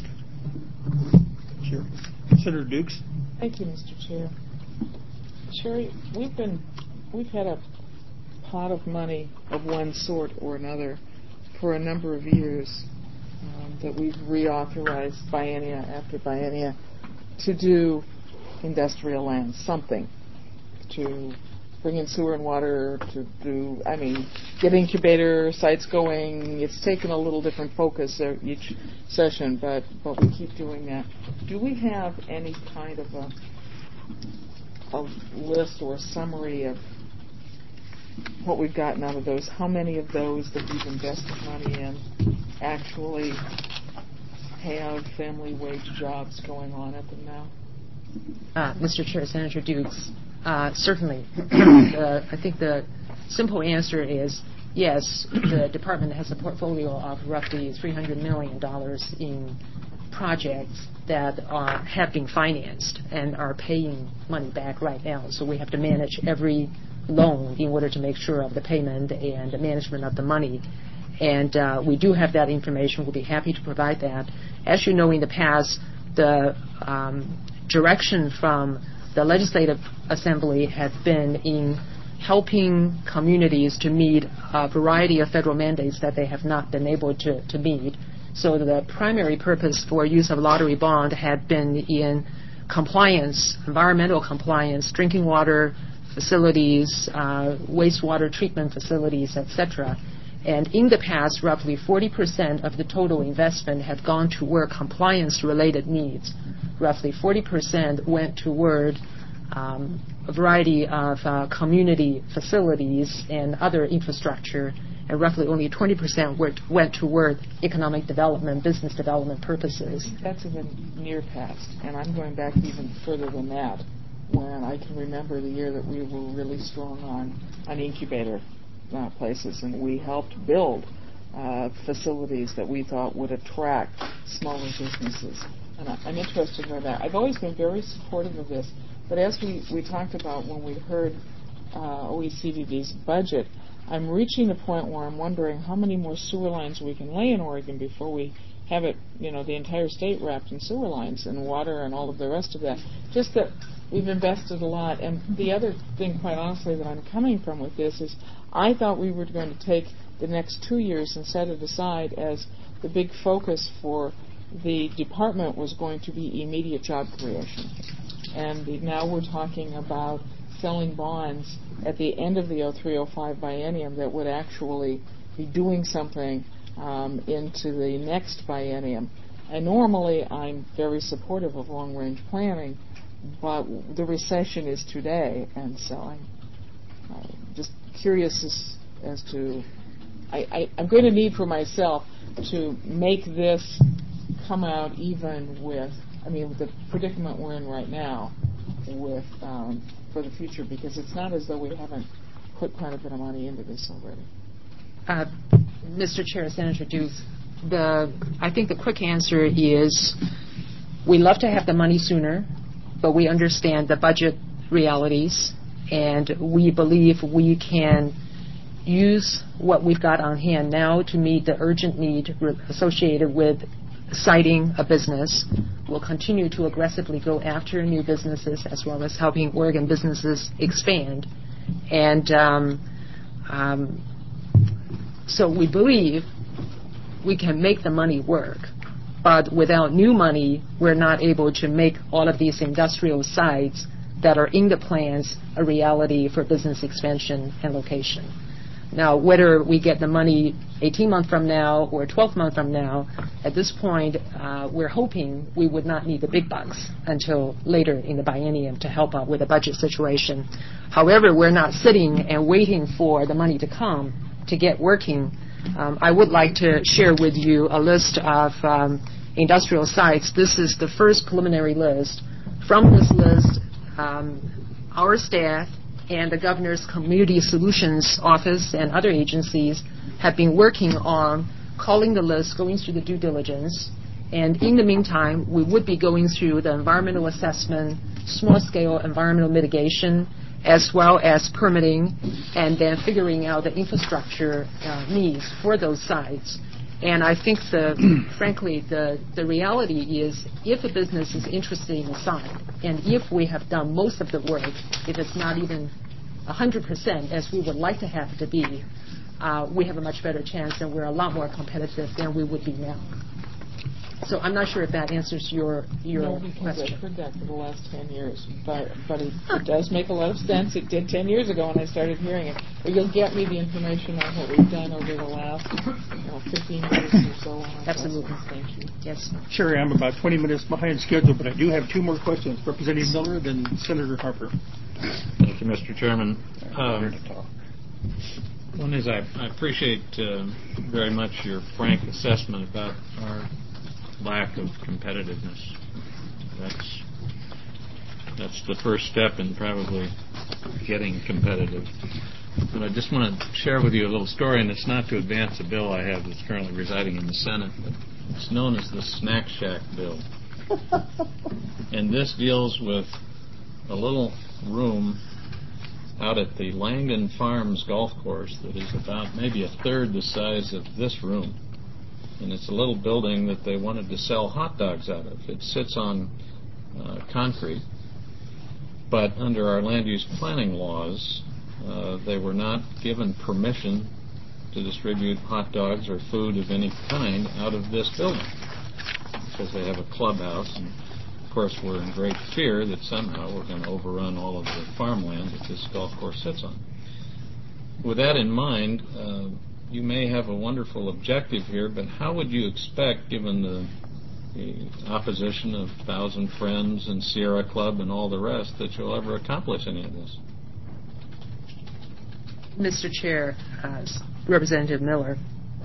Sure. Senator Dukes. Thank you, Mister Chair. Sherry, we've been, we've had a pot of money of one sort or another for a number of years um, that we've reauthorized biennia after biennia to do industrial land, something, to bring in sewer and water, to do, I mean, get incubator sites going. It's taken a little different focus each session, but, but we keep doing that. Do we have any kind of a, a list or a summary of what we've gotten out of those? How many of those that we've invested money in actually have family wage jobs going on at them now? Uh, Mister Chair, Senator Dukes, uh, certainly. uh, I think the simple answer is yes, the department has a portfolio of roughly three hundred million dollars in projects that are, have been financed and are paying money back right now. So we have to manage every loan in order to make sure of the payment and the management of the money. And uh, we do have that information. We'll be happy to provide that. As you know, in the past, the um, direction from the Legislative Assembly had been in helping communities to meet a variety of federal mandates that they have not been able to, to meet. So the primary purpose for use of lottery bond had been in compliance, environmental compliance, drinking water facilities, uh, wastewater treatment facilities, et cetera. And in the past, roughly forty percent of the total investment had gone toward compliance-related needs. Roughly forty percent went toward um, a variety of uh, community facilities and other infrastructure, and roughly only twenty percent went, went toward economic development, business development purposes. That's in the near past, and I'm going back even further than that, when I can remember the year that we were really strong on, on incubator Uh, places, and we helped build uh, facilities that we thought would attract smaller businesses. And I, I'm interested in that. I've always been very supportive of this, but as we, we talked about when we heard uh, O E C D D's budget, I'm reaching the point where I'm wondering how many more sewer lines we can lay in Oregon before we have it, you know, the entire state wrapped in sewer lines and water and all of the rest of that. Just that we've invested a lot. And the other thing, quite honestly, that I'm coming from with this is I thought we were going to take the next two years and set it aside as the big focus for the department was going to be immediate job creation. And the, now we're talking about selling bonds at the end of the oh three oh five biennium that would actually be doing something um, into the next biennium. And normally I'm very supportive of long-range planning, but the recession is today, and so I'm uh, just curious as, as to, I, I, I'm going to need for myself to make this come out even with, I mean, with the predicament we're in right now with um, for the future, because it's not as though we haven't put quite a bit of money into this already. Uh, Mister Chair, Senator Dukes, the I think the quick answer is we love to have the money sooner, but we understand the budget realities, and we believe we can use what we've got on hand now to meet the urgent need associated with citing a business. We'll continue to aggressively go after new businesses as well as helping Oregon businesses expand. And um, um, so we believe we can make the money work. But without new money, we're not able to make all of these industrial sites that are in the plans a reality for business expansion and location. Now, whether we get the money eighteen months from now or twelve months from now, at this point, uh, we're hoping we would not need the big bucks until later in the biennium to help out with the budget situation. However, we're not sitting and waiting for the money to come to get working. Um, I would like to share with you a list of um, industrial sites. This is the first preliminary list. From this list, um, our staff and the Governor's Community Solutions Office and other agencies have been working on calling the list, going through the due diligence, and in the meantime, we would be going through the environmental assessment, small-scale environmental mitigation, as well as permitting, and then figuring out the infrastructure uh, needs for those sites. And I think, the, frankly, the, the reality is if a business is interested in a site, and if we have done most of the work, if it's not even one hundred percent as we would like to have it to be, uh, we have a much better chance and we're a lot more competitive than we would be now. So I'm not sure if that answers your your no, because question. I've heard that for the last ten years, but but it, it does make a lot of sense. It did ten years ago when I started hearing it. But you'll get me the information on what we've done over the last you know, fifteen years or so. On Absolutely. Thank you. Yes. Sure, I'm about twenty minutes behind schedule, but I do have two more questions. Representative Miller, then Senator Harper. Thank you, Mister Chairman. Um, one is I, I appreciate uh, very much your frank assessment about our lack of competitiveness. That's that's the first step in probably getting competitive. But I just want to share with you a little story, and it's not to advance a bill I have that's currently residing in the Senate, but it's known as the Snack Shack Bill. And this deals with a little room out at the Langdon Farms golf course that is about maybe a third the size of this room. And it's a little building that they wanted to sell hot dogs out of. It sits on uh, concrete, but under our land use planning laws, uh, they were not given permission to distribute hot dogs or food of any kind out of this building because they have a clubhouse. And of course, we're in great fear that somehow we're going to overrun all of the farmland that this golf course sits on. With that in mind, uh, you may have a wonderful objective here, but how would you expect, given the, the opposition of Thousand Friends and Sierra Club and all the rest, that you'll ever accomplish any of this? Mister Chair, uh, Representative Miller,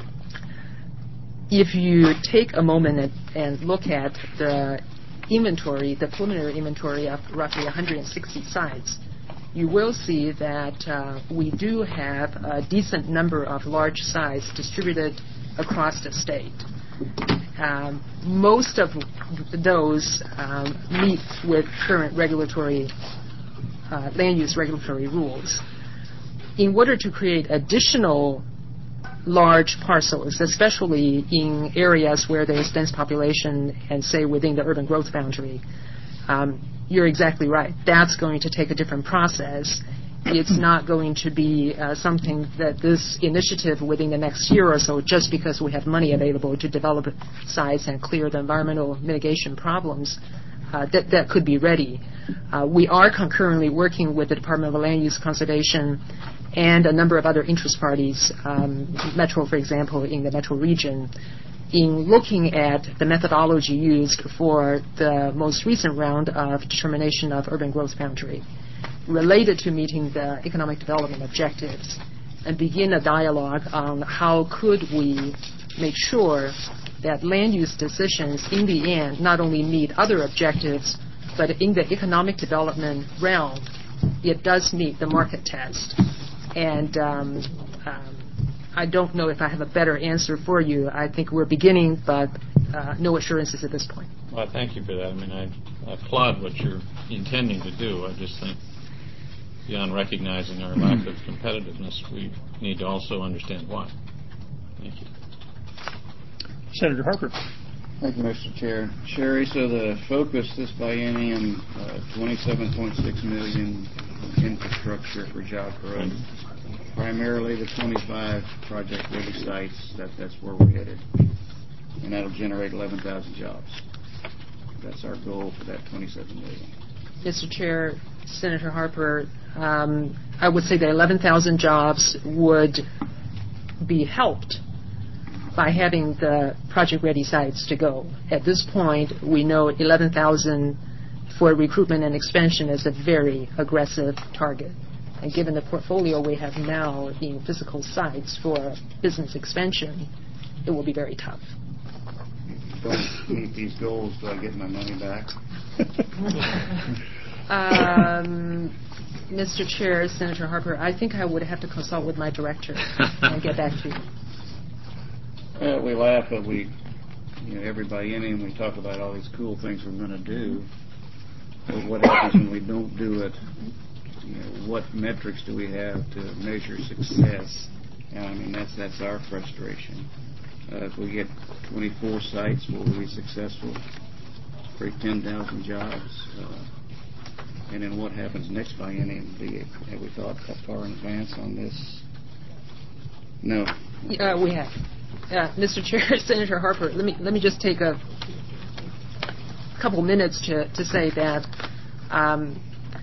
if you take a moment and, and look at the inventory, the preliminary inventory of roughly one hundred sixty sites, you will see that uh, we do have a decent number of large sites distributed across the state. Um, most of those um, meet with current regulatory uh, land use regulatory rules. In order to create additional large parcels, especially in areas where there is dense population and, say, within the urban growth boundary, um, you're exactly right. That's going to take a different process. It's not going to be uh, something that this initiative within the next year or so, just because we have money available to develop sites and clear the environmental mitigation problems, uh, that, that could be ready. Uh, we are concurrently working with the Department of Land Use Conservation and a number of other interest parties, um, Metro, for example, in the Metro region, in looking at the methodology used for the most recent round of determination of urban growth boundary related to meeting the economic development objectives, and begin a dialogue on how could we make sure that land use decisions in the end not only meet other objectives, but in the economic development realm, it does meet the market test. And um, um, I don't know if I have a better answer for you. I think we're beginning, but uh, no assurances at this point. Well, thank you for that. I mean, I, I applaud what you're intending to do. I just think beyond recognizing our lack of competitiveness, we need to also understand why. Thank you. Senator Harper. Thank you, Mister Chair. Sherry, so the focus this biennium, uh, twenty-seven point six million dollars infrastructure for job growth, primarily the twenty-five project-ready sites. That, that's where we're headed, and that'll generate eleven thousand jobs. That's our goal for that twenty-seven million dollars. Mister Chair, Senator Harper, um, I would say that eleven thousand jobs would be helped by having the project-ready sites to go. At this point, we know eleven thousand for recruitment and expansion is a very aggressive target. And given the portfolio we have now in physical sites for business expansion, it will be very tough. Don't meet these goals, do I get my money back? um, Mister Chair, Senator Harper, I think I would have to consult with my director and get back to you. Well, we laugh, but we, you know, everybody in and we talk about all these cool things we're going to do. But what happens when we don't do it? You know, what metrics do we have to measure success? And I mean, that's that's our frustration. Uh, if we get twenty-four sites, will we be successful? Create ten thousand jobs. Uh, and then what happens next biennium? Do you, have we thought that far in advance on this? No. Uh, we have. Uh, Mister Chair, Senator Harper, let me let me just take a couple minutes to, to say that um,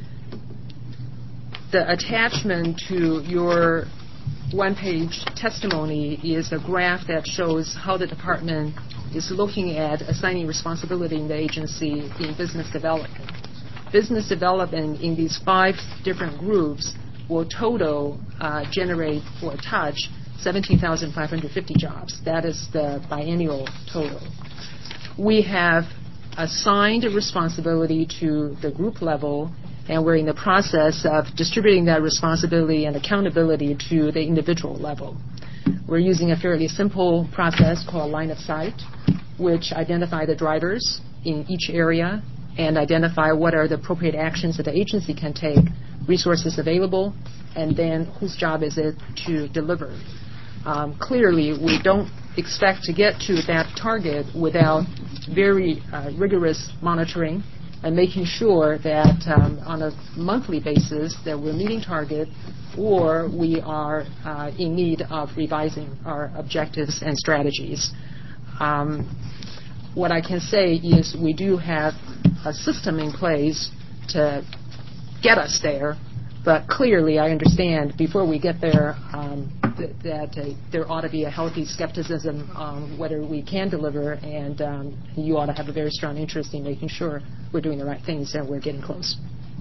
the attachment to your one-page testimony is a graph that shows how the department is looking at assigning responsibility in the agency in business development. Business development in these five different groups will total uh, generate or touch seventeen thousand five hundred fifty jobs. That is the biennial total. We have assigned a responsibility to the group level, and we're in the process of distributing that responsibility and accountability to the individual level. We're using a fairly simple process called line of sight, which identify the drivers in each area and identify what are the appropriate actions that the agency can take, resources available, and then whose job is it to deliver. Um, clearly, we don't expect to get to that target without very uh, rigorous monitoring and making sure that um, on a monthly basis that we're meeting target or we are uh, in need of revising our objectives and strategies. Um, what I can say is we do have a system in place to get us there, but clearly I understand before we get there um, th- that uh, there ought to be a healthy skepticism on whether we can deliver, and um, you ought to have a very strong interest in making sure we're doing the right things and we're getting close.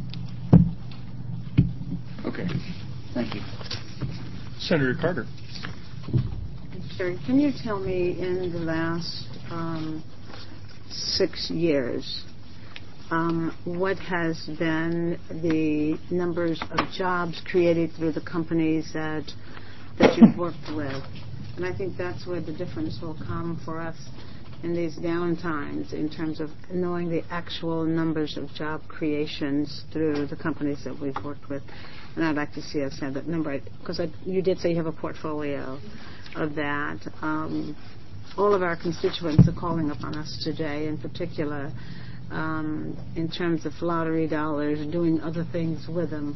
Okay. Thank you. Senator Carter. Sherry, can you tell me in the last um, six years Um, what has been the numbers of jobs created through the companies that that you've worked with, And I think that's where the difference will come for us in these down times in terms of knowing the actual numbers of job creations through the companies that we've worked with. And I'd like to see us have that number, because you did say you have a portfolio of that. Um, all of our constituents are calling upon us today, in particular, um, in terms of lottery dollars, doing other things with them.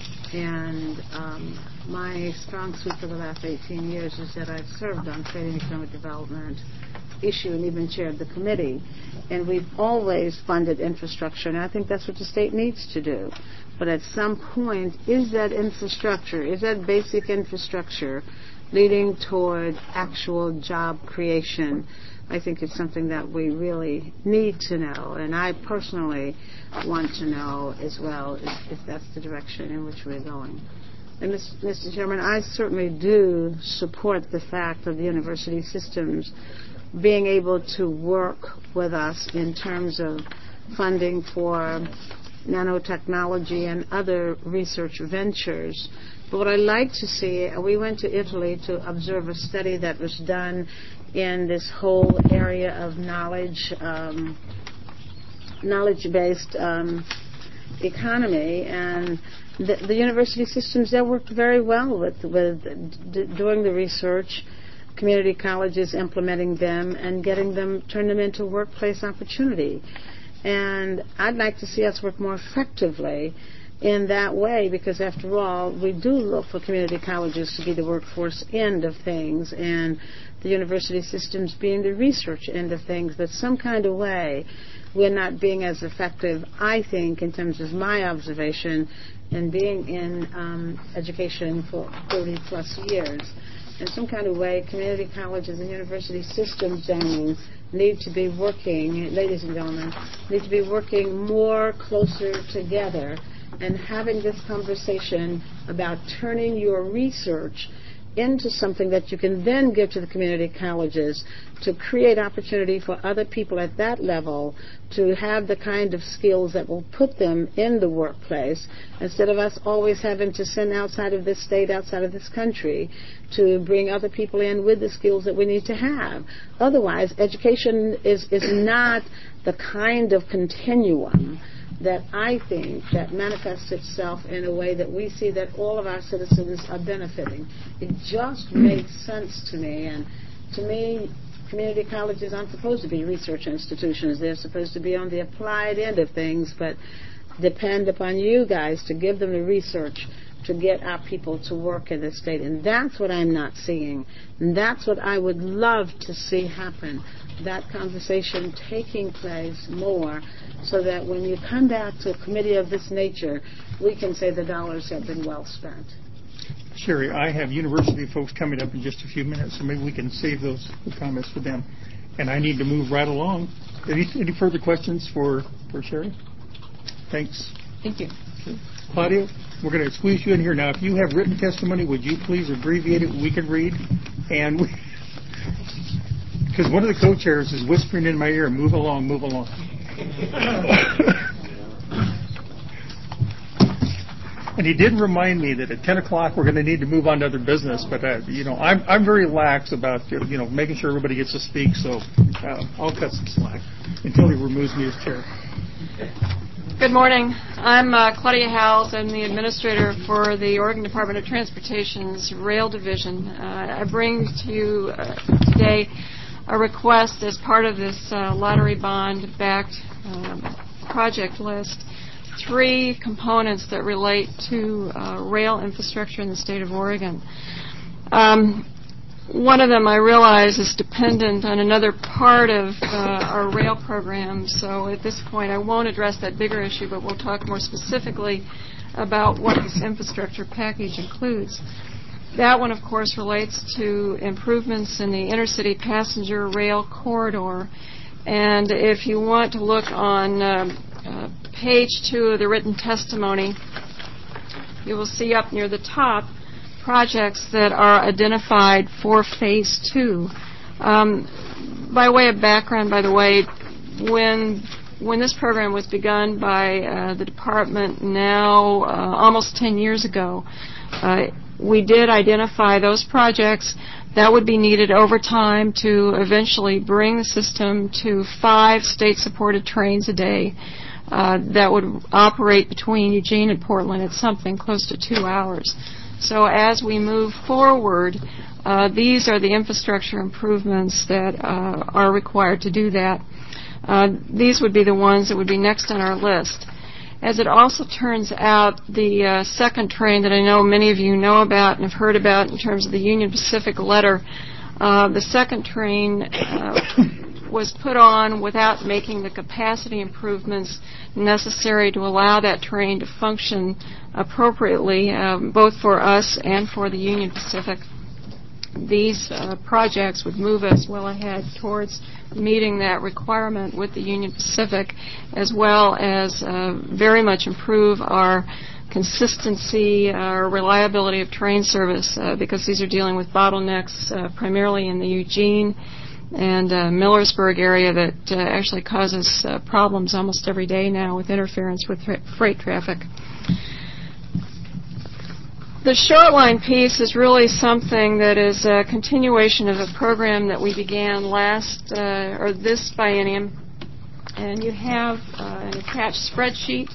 And um, my strong suit for the last eighteen years is that I've served on trade and economic development issue and even chaired the committee. And we've always funded infrastructure, and I think that's what the state needs to do. But at some point, is that infrastructure, is that basic infrastructure leading toward actual job creation? I think it's something that we really need to know, and I personally want to know as well if, if that's the direction in which we're going. And Mister Chairman, I certainly do support the fact of the university systems being able to work with us in terms of funding for nanotechnology and other research ventures. But what I'd like to see, we went to Italy to observe a study that was done in this whole area of knowledge, um, knowledge-based um, economy, and the, the university systems there worked very well with, with d- doing the research, community colleges implementing them, and getting them, turn them into workplace opportunity. And I'd like to see us work more effectively in that way, because after all, we do look for community colleges to be the workforce end of things, and the university systems being the research end of things. That some kind of way we're not being as effective, I think, in terms of my observation, and being in um, education for thirty plus years. In some kind of way, community colleges and university systems, gentlemen, need to be working, ladies and gentlemen, need to be working more closer together and having this conversation about turning your research into something that you can then give to the community colleges to create opportunity for other people at that level to have the kind of skills that will put them in the workplace, instead of us always having to send outside of this state, outside of this country, to bring other people in with the skills that we need to have. Otherwise, education is, is not the kind of continuum that I think that manifests itself in a way that we see that all of our citizens are benefiting. It just makes sense to me, and to me, community colleges aren't supposed to be research institutions. They're supposed to be on the applied end of things, but depend upon you guys to give them the research to get our people to work in this state. And that's what I'm not seeing. And that's what I would love to see happen, that conversation taking place more, so that when you come back to a committee of this nature, we can say the dollars have been well spent. Sherry, I have university folks coming up in just a few minutes, so maybe we can save those comments for them. And I need to move right along. Any, any further questions for, for Sherry? Thanks. Thank you. Okay. Claudia, we're going to squeeze you in here. Now, if you have written testimony, would you please abbreviate it? We can read. And because one of the co-chairs is whispering in my ear, move along, move along. And he did remind me that at ten o'clock we're going to need to move on to other business. But, uh, you know, I'm, I'm very lax about, you know, making sure everybody gets to speak. So uh, I'll cut some slack until he removes me as chair. Good morning. I'm uh, Claudia Howells. I'm the administrator for the Oregon Department of Transportation's Rail Division. Uh, I bring to you uh, today a request as part of this uh, lottery bond-backed um, project list. Three components that relate to uh, rail infrastructure in the state of Oregon. Um, one of them, I realize, is dependent on another part of uh, our rail program, so at this point I won't address that bigger issue, but we'll talk more specifically about what this infrastructure package includes. That one, of course, relates to improvements in the intercity passenger rail corridor. And if you want to look on uh, uh, page two of the written testimony, you will see up near the top projects that are identified for phase two. Um, by way of background, by the way, when when this program was begun by uh, the department now uh, almost ten years ago, uh, we did identify those projects That would be needed over time to eventually bring the system to five state-supported trains a day uh, that would operate between Eugene and Portland at something close to two hours. So as we move forward, uh, these are the infrastructure improvements that uh, are required to do that. Uh, these would be the ones that would be next on our list. As it also turns out, the uh, second train that I know many of you know about and have heard about in terms of the Union Pacific letter, uh, the second train uh, was put on without making the capacity improvements necessary to allow that train to function appropriately, um, both for us and for the Union Pacific. These uh, projects would move us well ahead towards meeting that requirement with the Union Pacific, as well as uh, very much improve our consistency, our reliability of train service, uh, because these are dealing with bottlenecks uh, primarily in the Eugene and uh, Millersburg area that uh, actually causes uh, problems almost every day now with interference with tra- freight traffic. The short line piece is really something that is a continuation of a program that we began last, uh, or this biennium. And you have uh, an attached spreadsheet.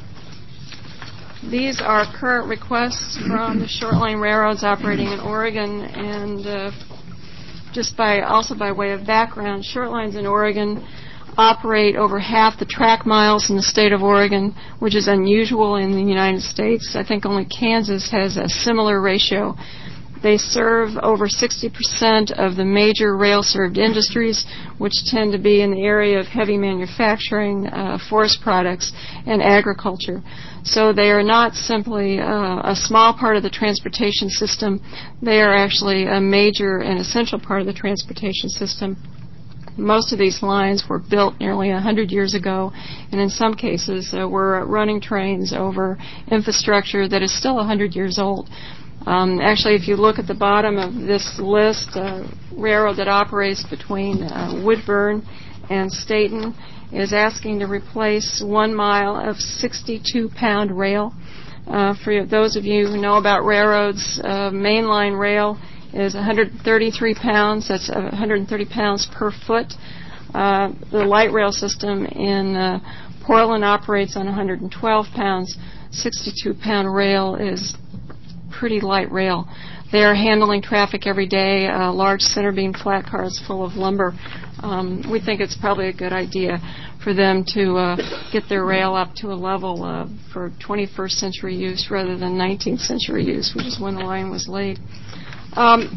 These are current requests from the short line railroads operating in Oregon, and uh, just by also by way of background, short lines in Oregon operate over half the track miles in the state of Oregon, which is unusual in the United States. I think only Kansas has a similar ratio. They serve over sixty percent of the major rail-served industries, which tend to be in the area of heavy manufacturing, uh, forest products, and agriculture. So they are not simply uh, a small part of the transportation system. They are actually a major and essential part of the transportation system. Most of these lines were built nearly one hundred years ago, and in some cases uh, were running trains over infrastructure that is still one hundred years old. Um, actually, if you look at the bottom of this list, uh, railroad that operates between uh, Woodburn and Staten is asking to replace one mile of sixty-two pound rail. Uh, for those of you who know about railroads, uh, mainline rail is one hundred thirty-three pounds. That's one hundred thirty pounds per foot. Uh, the light rail system in uh, Portland operates on one hundred twelve pounds. sixty-two pound rail is pretty light rail. They are handling traffic every day, uh, large center beam flat cars full of lumber. Um, we think it's probably a good idea for them to uh, get their rail up to a level uh, for twenty-first century use rather than nineteenth century use, which is when the line was laid. Um,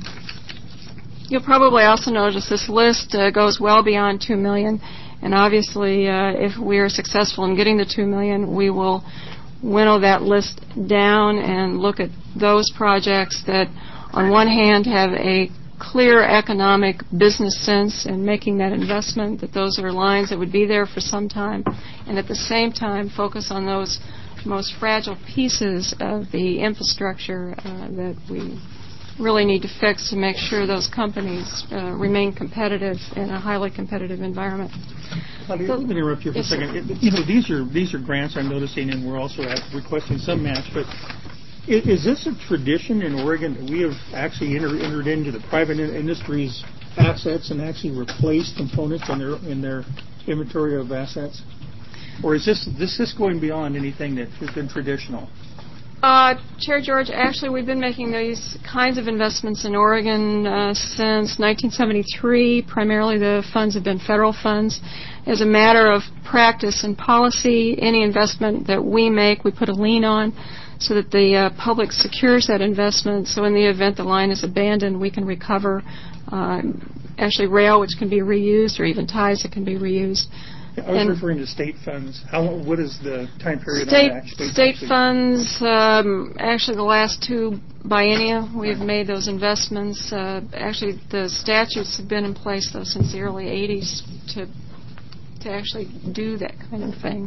you'll probably also notice this list uh, goes well beyond two million dollars, and obviously uh, if we are successful in getting the two million dollars, we will winnow that list down and look at those projects that on one hand have a clear economic business sense in making that investment, that those are lines that would be there for some time, and at the same time focus on those most fragile pieces of the infrastructure uh, that we really need to fix to make sure those companies uh, remain competitive in a highly competitive environment. Claudia, let me interrupt you for yes, a second. It, you know, these are these are grants I'm noticing, and we're also requesting some match. But is, is this a tradition in Oregon that we have actually enter, entered into the private industry's assets and actually replaced components in their in their inventory of assets, or is this this this going beyond anything that has been traditional? Uh, Chair George, actually we've been making these kinds of investments in Oregon uh, since nineteen seventy-three. Primarily the funds have been federal funds. As a matter of practice and policy, any investment that we make, we put a lien on so that the uh, public secures that investment. So in the event the line is abandoned, we can recover uh, actually rail, which can be reused, or even ties that can be reused. I was and referring to state funds. How what is the time period state, on that? State, state funds, um, actually the last two biennia, we've made those investments. Uh, actually, the statutes have been in place, though, since the early eighties to to actually do that kind of thing.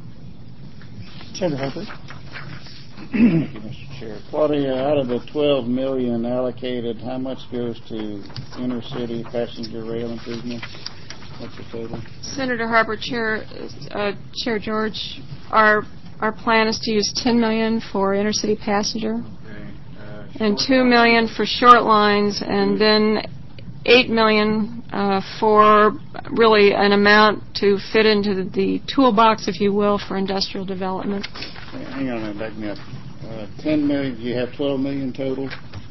Senator Harper. Thank you, Mister Chair. Claudia, out of the twelve million dollars allocated, how much goes to inner-city passenger rail improvements? What's the total? Senator Harper, Chair, uh, Chair George, our our plan is to use ten million dollars for inner-city passenger. Okay. Uh, and two million for short lines, and then eight million uh, for really an amount to fit into the, the toolbox, if you will, for industrial development. Hang on a minute, back me up. Uh, ten million. You have twelve million total.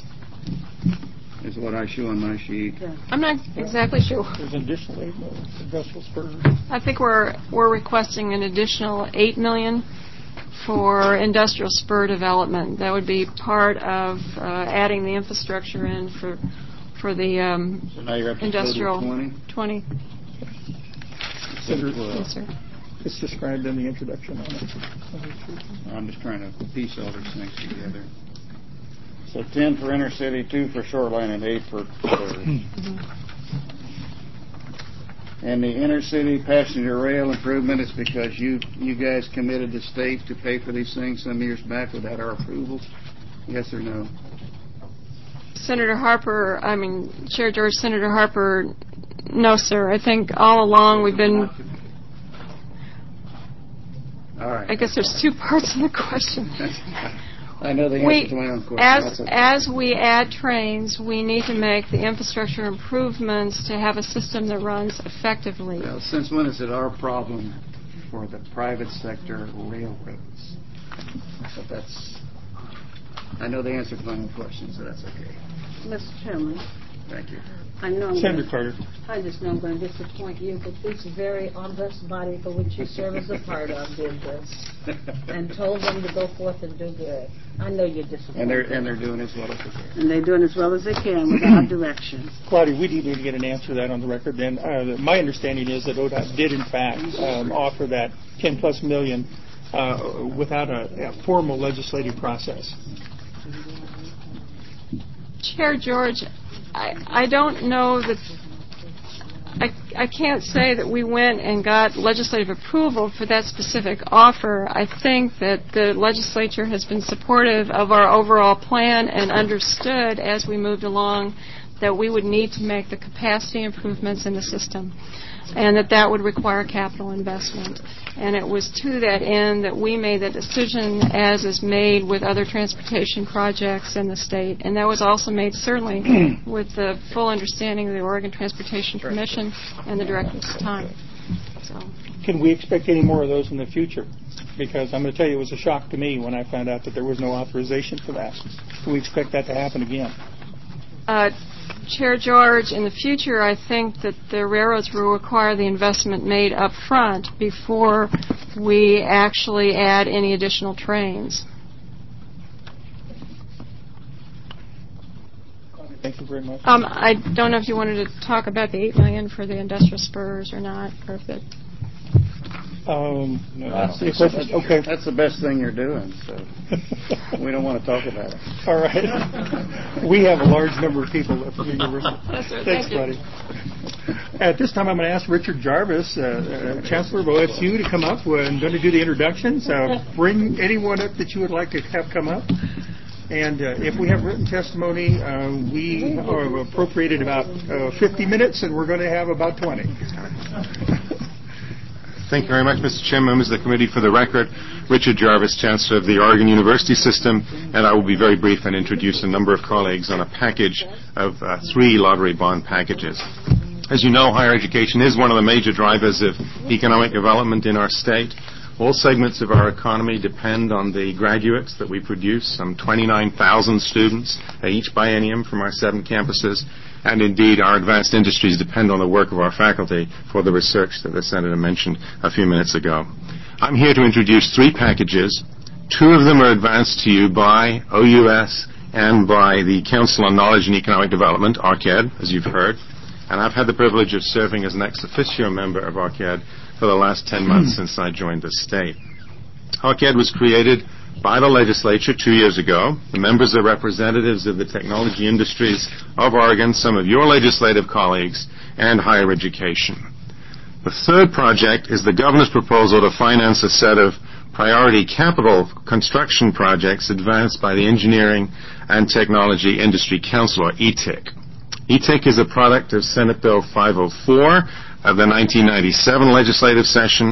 Is what I show on my sheet. I'm not exactly sure. There's additional eight million industrial spurs. I think we're we're requesting an additional eight million for industrial spur development. That would be part of uh, adding the infrastructure in for for the um, so now you're up to industrial twenty. twenty. Senator, Yes, sir. It's described in the introduction on it. I'm just trying to piece all these things together. So ten for intercity, two for shoreline, and eight for spurs. Mm-hmm. And the intercity passenger rail improvement is because you you guys committed the state to pay for these things some years back without our approval? Yes or no? Senator Harper, I mean, Chair George, Senator Harper, no, sir. I think all along we've been... All right. I guess there's two parts of the question. I know the answer we, to my own question. as, okay. as we add trains, we need to make the infrastructure improvements to have a system that runs effectively. Well, since when is it our problem for the private sector railroads? So that's... I know the answer to my own question, so that's okay. Mister Chairman, Thank you. I know I'm Senator going, Carter. I just know I'm going to disappoint you, but this very august body for which you serve as a part of did this and told them to go forth and do good. I know you're disappointed. And they're and they're doing as well as they can. And they're doing as well as they can without direction. Claudia, we need to get an answer to that on the record then. Uh, my understanding is that O D O T did, in fact, um, offer that ten plus million uh, without a, a formal legislative process. Chair George, I, I don't know that... I, I can't say that we went and got legislative approval for that specific offer. I think that the legislature has been supportive of our overall plan and understood as we moved along that we would need to make the capacity improvements in the system and that that would require capital investment. And it was to that end that we made the decision, as is made with other transportation projects in the state. And that was also made certainly with the full understanding of the Oregon Transportation Commission and the director at the time. So. Can we expect any more of those in the future? Because I'm going to tell you, it was a shock to me when I found out that there was no authorization for that. Can we expect that to happen again? Uh, Chair George, in the future, I think that the railroads will require the investment made up front before we actually add any additional trains. Thank you very much. Um, I don't know if you wanted to talk about the eight million dollars for the industrial spurs or not, or if it... Um, no, that's, the that's, okay. That's the best thing you're doing, so we don't want to talk about it. All right. We have a large number of people at the university. Yes, sir. Thanks, Thank buddy. At this time, I'm going to ask Richard Jarvis, uh, uh, Chancellor of O S U, to come up. We're going to do the introductions. Uh, bring anyone up that you would like to have come up. And uh, if we have written testimony, uh, we are appropriated about uh, fifty minutes, and we're going to have about twenty. Thank you very much, Mister Chairman, members of the committee. For the record, Richard Jarvis, Chancellor of the Oregon University System, and I will be very brief and introduce a number of colleagues on a package of uh, three lottery bond packages. As you know, higher education is one of the major drivers of economic development in our state. All segments of our economy depend on the graduates that we produce, some twenty-nine thousand students each biennium from our seven campuses. And indeed, our advanced industries depend on the work of our faculty for the research that the Senator mentioned a few minutes ago. I'm here to introduce three packages. Two of them are advanced to you by O U S and by the Council on Knowledge and Economic Development, A R C E D, as you've heard. And I've had the privilege of serving as an ex officio member of A R C E D for the last ten months since I joined the state. A R C E D was created by the legislature two years ago. The members are representatives of the technology industries of Oregon, some of your legislative colleagues, and higher education. The third project is the governor's proposal to finance a set of priority capital construction projects advanced by the Engineering and Technology Industry Council, or E T I C. E T I C is a product of Senate Bill five oh four of the nineteen ninety-seven legislative session,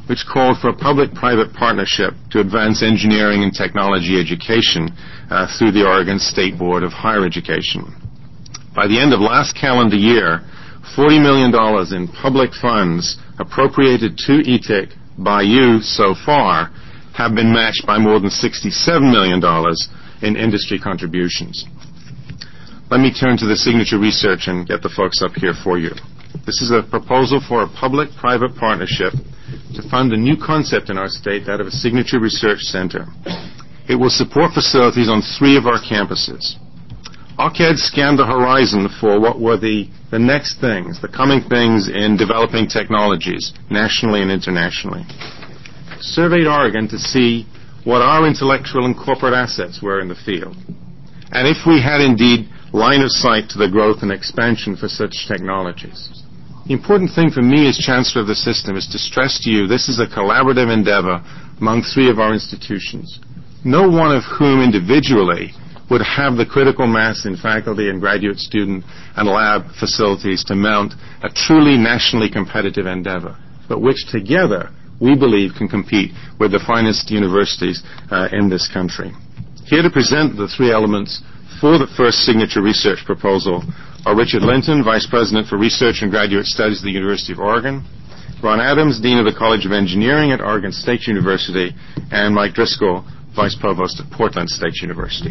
which called for a public-private partnership to advance engineering and technology education uh, through the Oregon State Board of Higher Education. By the end of last calendar year, forty million dollars in public funds appropriated to E T I C by you so far have been matched by more than sixty-seven million dollars in industry contributions. Let me turn to the signature research and get the folks up here for you. This is a proposal for a public-private partnership to fund a new concept in our state, that of a signature research center. It will support facilities on three of our campuses. O C E D scanned the horizon for what were the, the next things, the coming things in developing technologies, nationally and internationally. Surveyed Oregon to see what our intellectual and corporate assets were in the field, and if we had indeed line of sight to the growth and expansion for such technologies. The important thing for me as Chancellor of the system is to stress to you this is a collaborative endeavor among three of our institutions, no one of whom individually would have the critical mass in faculty and graduate student and lab facilities to mount a truly nationally competitive endeavor, but which together we believe can compete with the finest universities uh, in this country. Here to present the three elements for the first signature research proposal are Richard Linton, Vice President for Research and Graduate Studies at the University of Oregon, Ron Adams, Dean of the College of Engineering at Oregon State University, and Mike Driscoll, Vice Provost at Portland State University.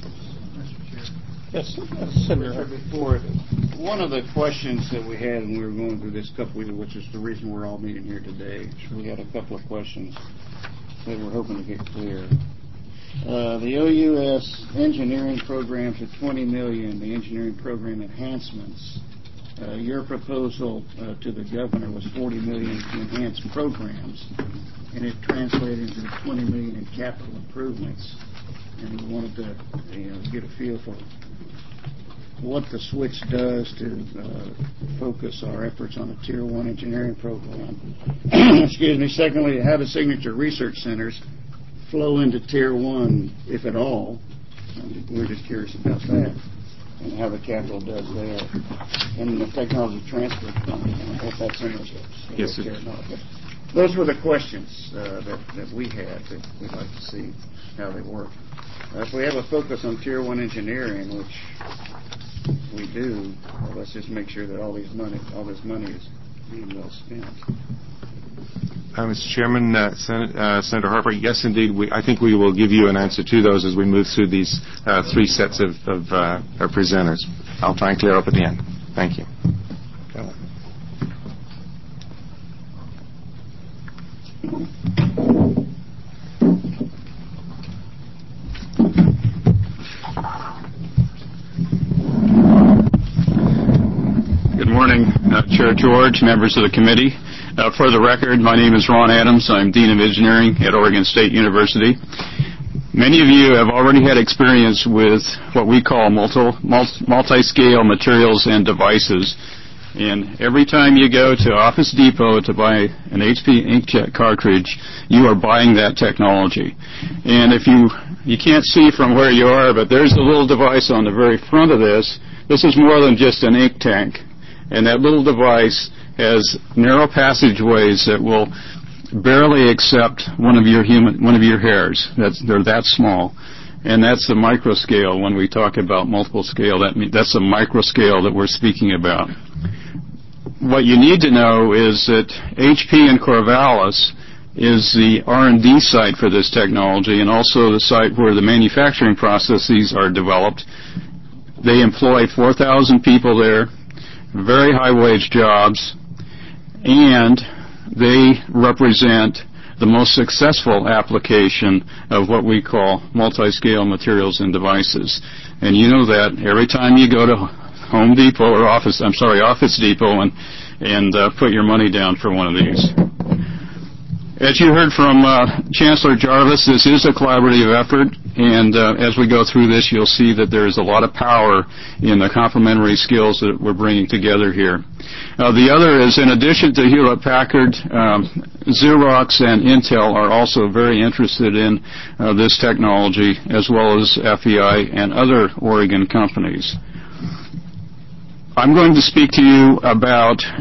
Yes, Senator. Before, one of the questions that we had when we were going through this couple weeks, which is the reason we're all meeting here today, we had a couple of questions that we're hoping to get clear. Uh, the O U S engineering programs are twenty million dollars, the engineering program enhancements. Uh, your proposal uh, to the governor was forty million dollars to enhance programs, and it translated into twenty million dollars in capital improvements. And we wanted to you know, get a feel for what the switch does to uh, focus our efforts on a Tier one engineering program. Excuse me. Secondly, how do signature research centers flow into Tier one, if at all? Um, we're just curious about that and how the capital does there. And the technology transfer fund, if that's in those. Yes, sir. Those were the questions uh, that, that we had that we'd like to see how they work. Uh, if we have a focus on Tier one engineering, which we do, well, let's just make sure that all these money, all this money is being well spent. Uh, Mister Chairman, uh, Sen- uh, Senator Harper, yes, indeed. We, I think we will give you an answer to those as we move through these uh, three sets of, of uh, our presenters. I'll try and clear up at the end. Thank you. Good morning, uh, Chair George, members of the committee. Uh, for the record, my name is Ron Adams. I'm Dean of Engineering at Oregon State University. Many of you have already had experience with what we call multi, multi-scale materials and devices. And every time you go to Office Depot to buy an H P inkjet cartridge, you are buying that technology. And if you, you can't see from where you are, but there's a little device on the very front of this. This is more than just an ink tank. And that little device has narrow passageways that will barely accept one of your human, one of your hairs. That's, they're that small. And that's the micro scale. When we talk about multiple scale, that mean, that's the micro scale that we're speaking about. What you need to know is that H P in Corvallis is the R and D site for this technology and also the site where the manufacturing processes are developed. They employ four thousand people there, very high wage jobs, and they represent the most successful application of what we call multi-scale materials and devices. And you know that every time you go to Home Depot or Office, I'm sorry, Office Depot and, and uh, put your money down for one of these. As you heard from uh, Chancellor Jarvis, this is a collaborative effort, and uh, as we go through this, you'll see that there is a lot of power in the complementary skills that we're bringing together here. Uh, the other is, in addition to Hewlett-Packard, um, Xerox and Intel are also very interested in uh, this technology, as well as F E I and other Oregon companies. I'm going to speak to you about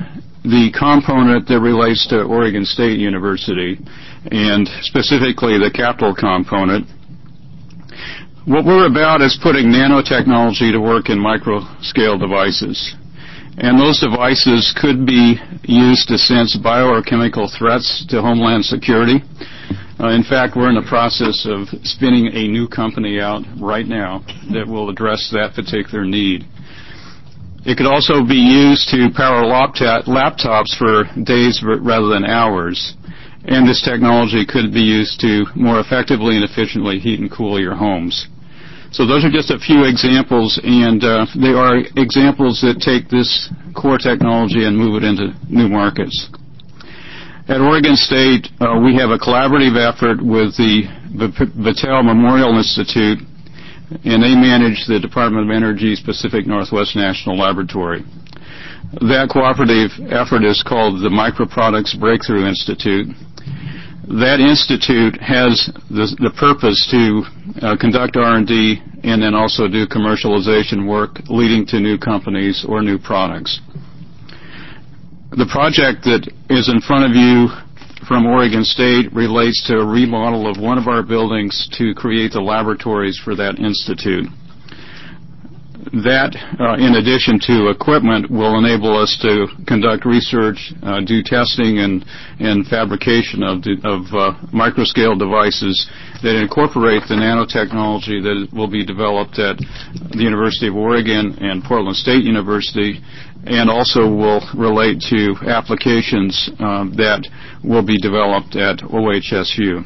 the component that relates to Oregon State University, and specifically the capital component. What we're about is putting nanotechnology to work in micro-scale devices. And those devices could be used to sense bio or chemical threats to homeland security. Uh, in fact, we're in the process of spinning a new company out right now that will address that particular need. It could also be used to power laptop, laptops for days rather than hours. And this technology could be used to more effectively and efficiently heat and cool your homes. So those are just a few examples, and uh, they are examples that take this core technology and move it into new markets. At Oregon State, uh, we have a collaborative effort with the Battelle Memorial Institute, and they manage the Department of Energy's Pacific Northwest National Laboratory. That cooperative effort is called the Microproducts Breakthrough Institute. That institute has the, the purpose to uh, conduct R and D and then also do commercialization work leading to new companies or new products. The project that is in front of you from Oregon State relates to a remodel of one of our buildings to create the laboratories for that institute. That, uh, in addition to equipment, will enable us to conduct research, uh, do testing, and, and fabrication of, the, of uh, microscale devices that incorporate the nanotechnology that will be developed at the University of Oregon and Portland State University, and also will relate to applications um, that will be developed at O H S U.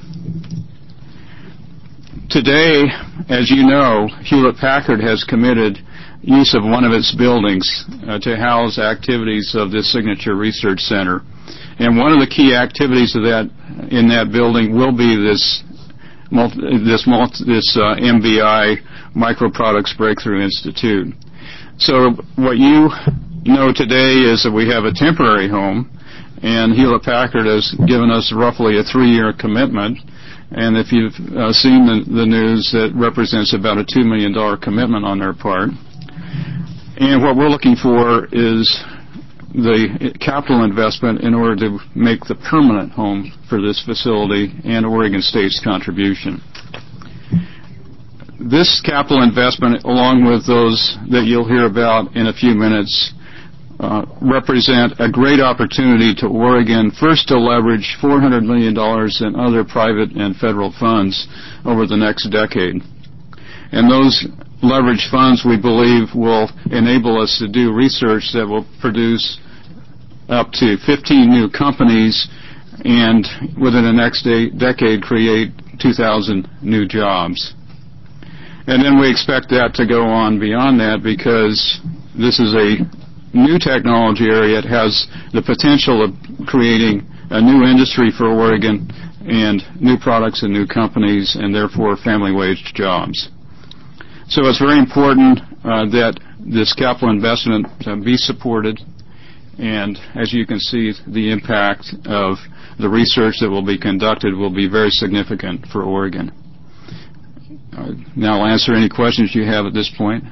Today, as you know, Hewlett-Packard has committed use of one of its buildings uh, to house activities of this Signature Research Center. And one of the key activities of that in that building will be this multi, this, multi, this uh, M B I, Microproducts Breakthrough Institute. So what you know today is that we have a temporary home, and Hewlett-Packard has given us roughly a three-year commitment. And if you've uh, seen the, the news, that represents about a two million dollars commitment on their part. And what we're looking for is the capital investment in order to make the permanent home for this facility and Oregon State's contribution. This capital investment, along with those that you'll hear about in a few minutes, Uh, represent a great opportunity to Oregon, first to leverage four hundred million dollars in other private and federal funds over the next decade. And those leverage funds, we believe, will enable us to do research that will produce up to fifteen new companies and within the next decade create two thousand new jobs. And then we expect that to go on beyond that, because this is a new technology area. It has the potential of creating a new industry for Oregon and new products and new companies, and therefore family-wage jobs. So it's very important uh, that this capital investment uh, be supported, and as you can see, the impact of the research that will be conducted will be very significant for Oregon. Uh, now I'll answer any questions you have at this point.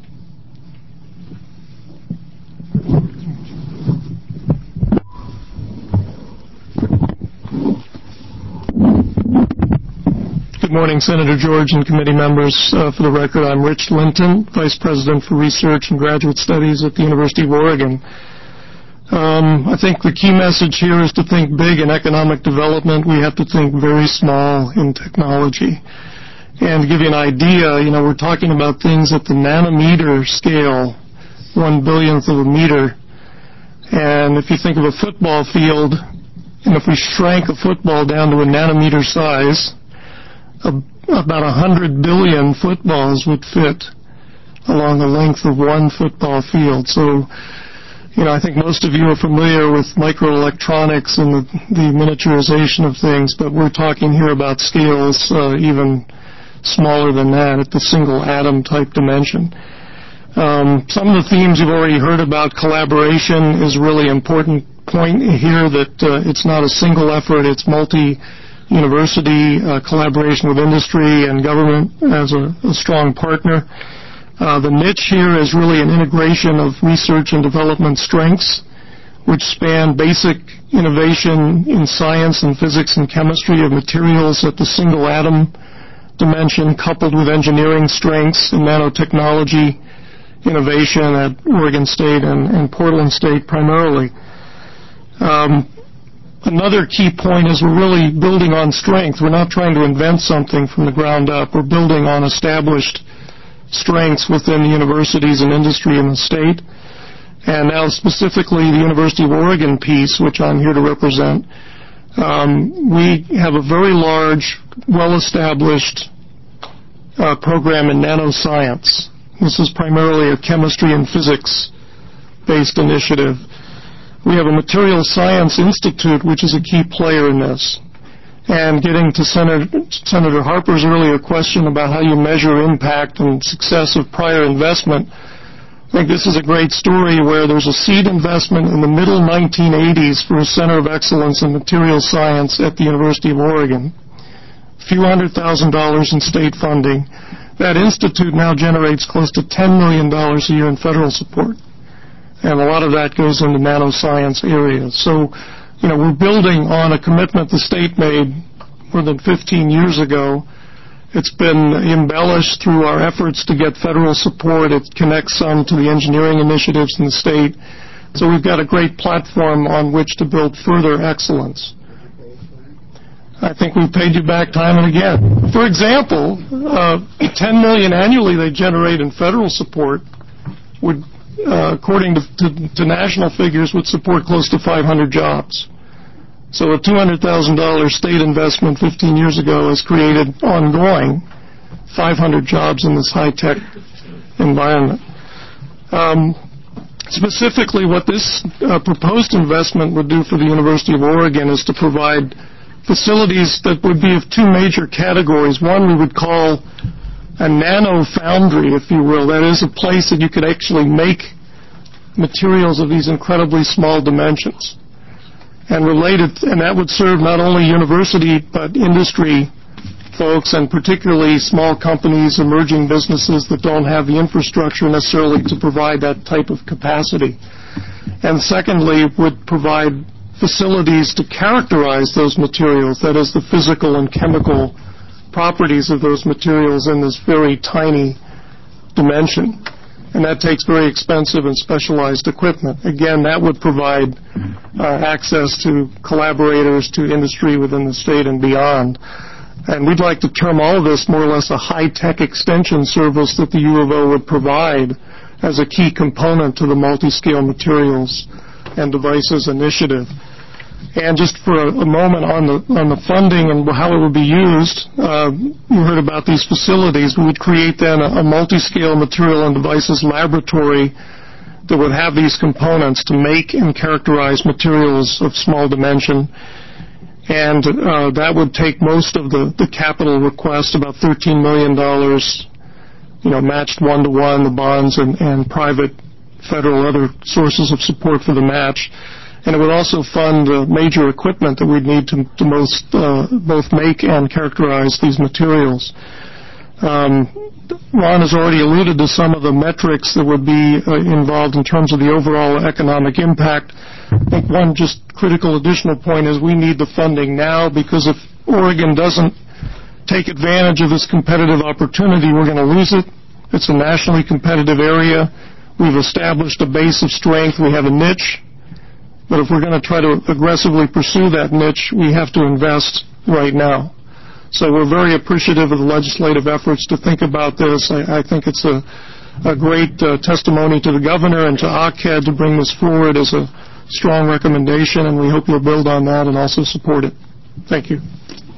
Good morning, Senator George and committee members. Uh, for the record, I'm Rich Linton, Vice President for Research and Graduate Studies at the University of Oregon. Um, I think the key message here is to think big in economic development. We have to think very small in technology. And to give you an idea, you know, we're talking about things at the nanometer scale, one billionth of a meter. And if you think of a football field, and if we shrank a football down to a nanometer size, about one hundred billion footballs would fit along the length of one football field. So, you know, I think most of you are familiar with microelectronics and the, the miniaturization of things, but we're talking here about scales uh, even smaller than that at the single atom type dimension. Um, some of the themes you've already heard about. Collaboration is a really important point here, that uh, it's not a single effort, it's multi university uh, collaboration with industry and government as a, a strong partner. Uh, the niche here is really an integration of research and development strengths which span basic innovation in science and physics and chemistry of materials at the single atom dimension, coupled with engineering strengths and nanotechnology innovation at Oregon State and, and Portland State primarily. Um, another key point is we're really building on strength. We're not trying to invent something from the ground up. We're building on established strengths within the universities and industry in the state. And now specifically the University of Oregon piece, which I'm here to represent, um, we have a very large, well-established uh, program in nanoscience. This is primarily a chemistry and physics-based initiative. We have a Material Science Institute, which is a key player in this. And getting to Senator, Senator Harper's earlier question about how you measure impact and success of prior investment, I think this is a great story where there's a seed investment in the middle nineteen eighties for a Center of Excellence in Material Science at the University of Oregon. A few hundred thousand dollars in state funding. That institute now generates close to ten million dollars a year in federal support. And a lot of that goes into nanoscience areas. So, you know, we're building on a commitment the state made more than fifteen years ago. It's been embellished through our efforts to get federal support. It connects some to the engineering initiatives in the state. So we've got a great platform on which to build further excellence. I think we've paid you back time and again. For example, uh, ten million dollars annually they generate in federal support would, uh, according to, to, to national figures, would support close to five hundred jobs. So a two hundred thousand dollars state investment fifteen years ago has created ongoing five hundred jobs in this high-tech environment. Um, specifically, what this uh, proposed investment would do for the University of Oregon is to provide facilities that would be of two major categories. One we would call a nano foundry, if you will. That is a place that you could actually make materials of these incredibly small dimensions. And related, and that would serve not only university but industry folks, and particularly small companies, emerging businesses that don't have the infrastructure necessarily to provide that type of capacity. And secondly, would provide facilities to characterize those materials, that is, the physical and chemical properties of those materials in this very tiny dimension. And that takes very expensive and specialized equipment. Again, that would provide uh, access to collaborators, to industry within the state and beyond. And we'd like to term all of this more or less a high-tech extension service that the U of O would provide as a key component to the multi-scale materials and devices initiative. And just for a, a moment on the on the funding and how it would be used, uh, you heard about these facilities. We would create then a, a multi-scale material and devices laboratory that would have these components to make and characterize materials of small dimension. And uh, that would take most of the, the capital request, about thirteen million dollars, you know, matched one-to-one, the bonds and, and private, federal, other sources of support for the match. And it would also fund uh, major equipment that we'd need to, to most, uh, both make and characterize these materials. Um, Ron has already alluded to some of the metrics that would be uh, involved in terms of the overall economic impact. I think one just critical additional point is we need the funding now, because if Oregon doesn't take advantage of this competitive opportunity, we're going to lose it. It's a nationally competitive area. We've established a base of strength. We have a niche. But if we're going to try to aggressively pursue that niche, we have to invest right now. So we're very appreciative of the legislative efforts to think about this. I, I think it's a, a great uh, testimony to the governor and to O C A D to bring this forward as a strong recommendation, and we hope you'll build on that and also support it. Thank you.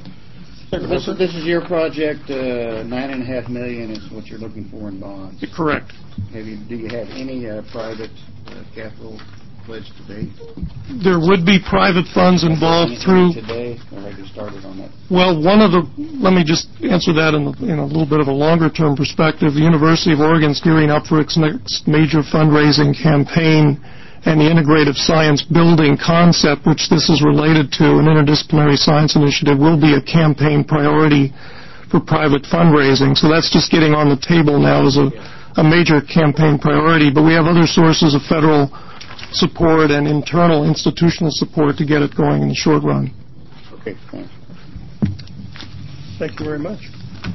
This, this is your project. Uh, nine and a half million is what you're looking for in bonds. Correct. Have you? Do you have any uh, private uh, capital pledged to date? There would be private funds involved through... Today, or have you started on that? Well, one of the... Let me just answer that in, in a little bit of a longer-term perspective. The University of Oregon is gearing up for its next major fundraising campaign, and the integrative science building concept, which this is related to, an interdisciplinary science initiative, will be a campaign priority for private fundraising. So that's just getting on the table now as a, a major campaign priority. But we have other sources of federal support and internal institutional support to get it going in the short run. Okay, thanks. Thank you very much.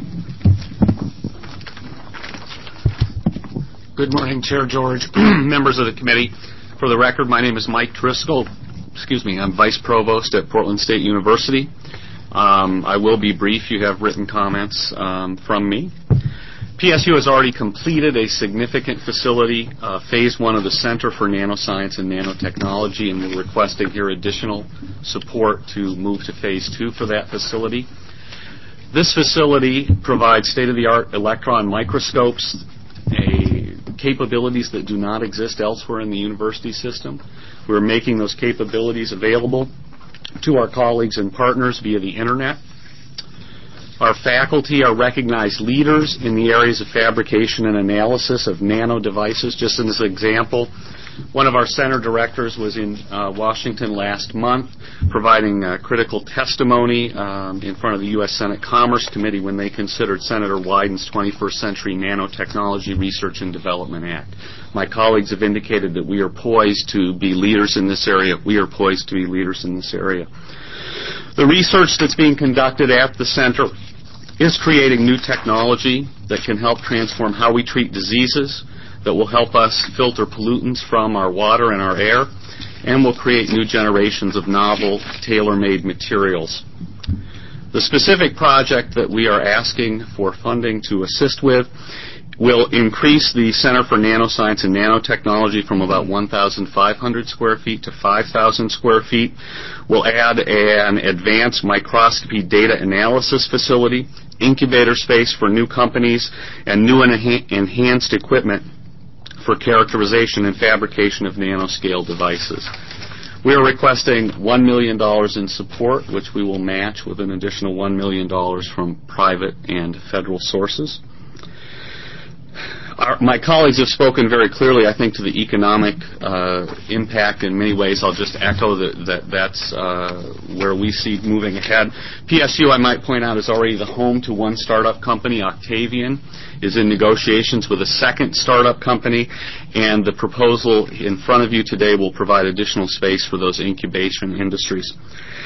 Good morning, Chair George, members of the committee. For the record, my name is Mike Driscoll. Excuse me, I'm Vice Provost at Portland State University. Um, I will be brief. You have written comments um, from me. P S U has already completed a significant facility, uh, phase one of the Center for Nanoscience and Nanotechnology, and we're requesting here additional support to move to phase two for that facility. This facility provides state-of-the-art electron microscopes, a capabilities that do not exist elsewhere in the university system. We're making those capabilities available to our colleagues and partners via the Internet. Our faculty are recognized leaders in the areas of fabrication and analysis of nano devices. Just as an example, one of our center directors was in uh, Washington last month providing uh, critical testimony um, in front of the U S Senate Commerce Committee when they considered Senator Wyden's twenty-first Century Nanotechnology Research and Development Act. My colleagues have indicated that we are poised to be leaders in this area. We are poised to be leaders in this area. The research that's being conducted at the center is creating new technology that can help transform how we treat diseases, that will help us filter pollutants from our water and our air, and will create new generations of novel, tailor-made materials. The specific project that we are asking for funding to assist with will increase the Center for Nanoscience and Nanotechnology from about one thousand five hundred square feet to five thousand square feet. We'll add an advanced microscopy data analysis facility, incubator space for new companies, and new and enha- enhanced equipment for characterization and fabrication of nanoscale devices. We are requesting one million dollars in support, which we will match with an additional one million dollars from private and federal sources. Our, my colleagues have spoken very clearly, I think, to the economic uh, impact in many ways. I'll just echo that, that that's uh, where we see moving ahead. P S U, I might point out, is already the home to one startup company. Octavian is in negotiations with a second startup company, and the proposal in front of you today will provide additional space for those incubation industries.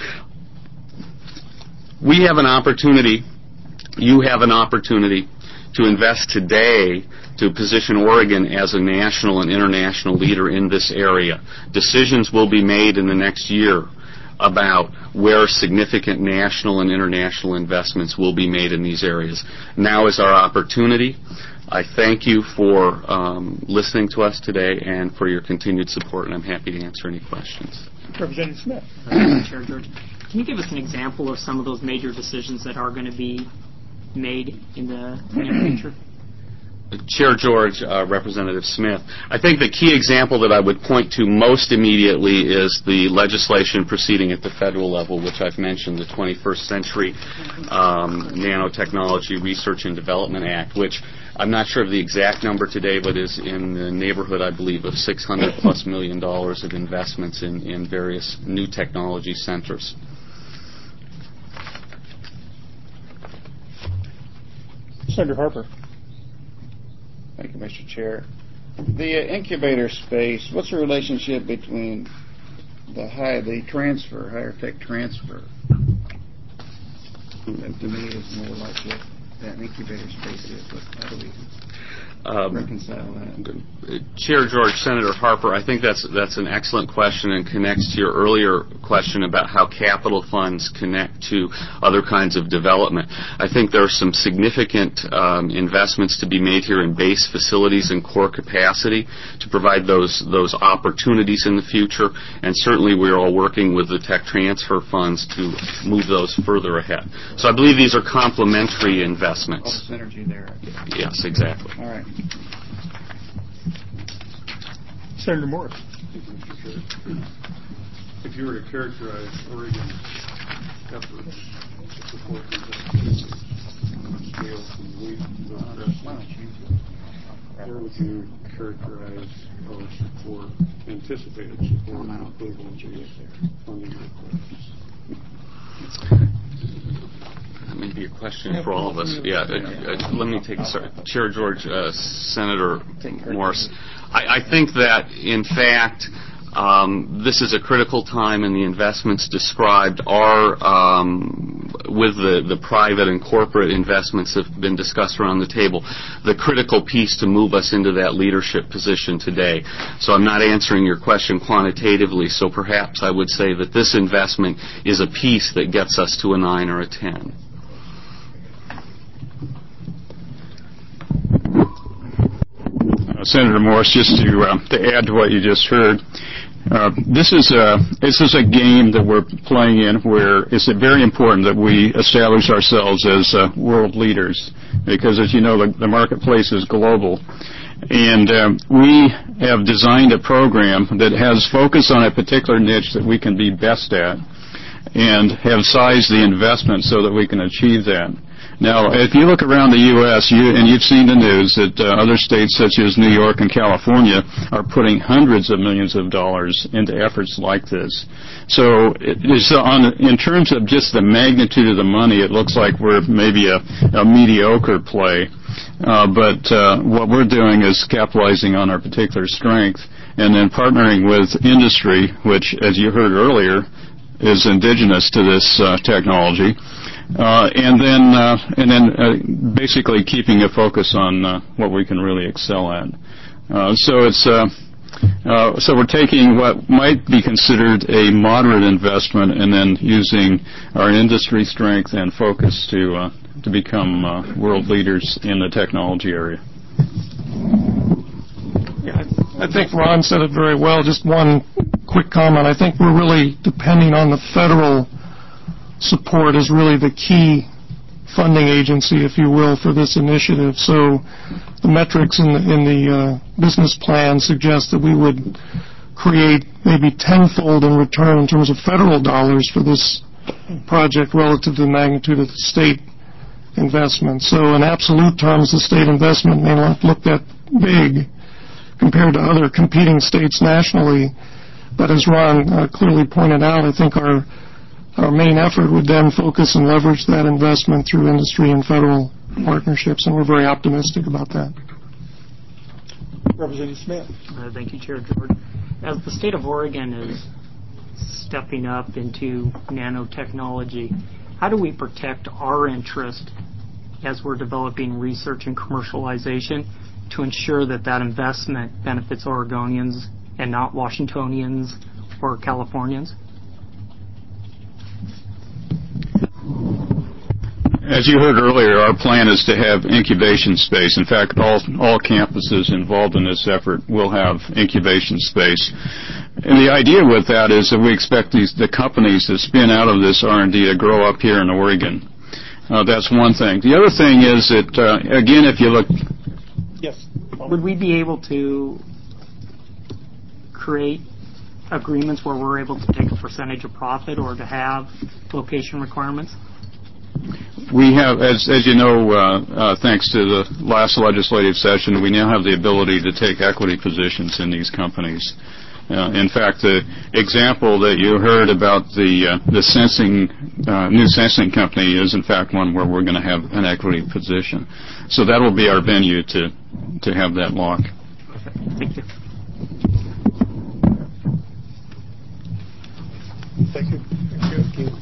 We have an opportunity, you have an opportunity to invest today to position Oregon as a national and international leader in this area. Decisions will be made in the next year about where significant national and international investments will be made in these areas. Now is our opportunity. I thank you for um, listening to us today and for your continued support, and I'm happy to answer any questions. Representative Smith. Chair George, can you give us an example of some of those major decisions that are going to be made in the near future? Chair George, uh, Representative Smith, I think the key example that I would point to most immediately is the legislation proceeding at the federal level, which I've mentioned, the twenty-first Century um, Nanotechnology Research and Development Act, which I'm not sure of the exact number today, but is in the neighborhood, I believe, of six hundred plus million dollars of investments in, in various new technology centers. Senator Harper. Thank you, Mister Chair. The uh, incubator space, what's the relationship between the high, the transfer, higher tech transfer? That to me is more like what that incubator space is, but how do we Um, reconcile that? Chair George, Senator Harper, I think that's that's an excellent question and connects to your earlier question about how capital funds connect to other kinds of development. I think there are some significant um, investments to be made here in base facilities and core capacity to provide those those opportunities in the future, and certainly we're all working with the tech transfer funds to move those further ahead. So I believe these are complementary investments. All the synergy there. Yes, exactly. All right. Senator Morris. If you were to characterize Oregon's efforts to support these activities on a scale from least to best, where would you characterize our support, anticipated support, equivalent to funding requests? Maybe a question for all of us. Yeah, uh, uh, let me take sorry, Chair George, uh, Senator Morris. I, I think that, in fact, Um, this is a critical time, and the investments described are, um, with the, the private and corporate investments that have been discussed around the table, the critical piece to move us into that leadership position today. So I'm not answering your question quantitatively, so perhaps I would say that this investment is a piece that gets us to a nine or a ten. Uh, Senator Morse, just to uh, to add to what you just heard, uh, this is a this is a game that we're playing in where it's very important that we establish ourselves as uh, world leaders, because as you know, the, the marketplace is global, and um, we have designed a program that has focus on a particular niche that we can be best at, and have sized the investment so that we can achieve that. Now, if you look around the U S, you, and you've seen the news that uh, other states such as New York and California are putting hundreds of millions of dollars into efforts like this. So, it is on, in terms of just the magnitude of the money, it looks like we're maybe a, a mediocre play. Uh, but uh, what we're doing is capitalizing on our particular strength and then partnering with industry, which, as you heard earlier, is indigenous to this uh, technology. Uh, and then, uh, and then, uh, basically keeping a focus on uh, what we can really excel at. Uh, so it's, uh, uh, so we're taking what might be considered a moderate investment, and then using our industry strength and focus to uh, to become uh, world leaders in the technology area. Yeah, I think Ron said it very well. Just one quick comment. I think we're really depending on the federal support is really the key funding agency, if you will, for this initiative. So the metrics in the, in the uh, business plan suggest that we would create maybe tenfold in return in terms of federal dollars for this project relative to the magnitude of the state investment. So in absolute terms, the state investment may not look that big compared to other competing states nationally. But as Ron uh, clearly pointed out, I think our Our main effort would then focus and leverage that investment through industry and federal partnerships, and we're very optimistic about that. Representative Smith. Uh, thank you, Chair George. As the state of Oregon is stepping up into nanotechnology, how do we protect our interest as we're developing research and commercialization to ensure that that investment benefits Oregonians and not Washingtonians or Californians? As you heard earlier, our plan is to have incubation space. In fact, all all campuses involved in this effort will have incubation space. And the idea with that is that we expect these the companies that spin out of this R and D to grow up here in Oregon. Uh, that's one thing. The other thing is that, uh, again, if you look... Yes. Would we be able to create agreements where we're able to take a percentage of profit or to have location requirements? We have, as as you know, uh, uh, thanks to the last legislative session, we now have the ability to take equity positions in these companies. Uh, in fact, the example that you heard about the uh, the sensing uh, new sensing company is in fact one where we're going to have an equity position. So that will be our venue to to have that lock. Thank you. Thank you. Thank you.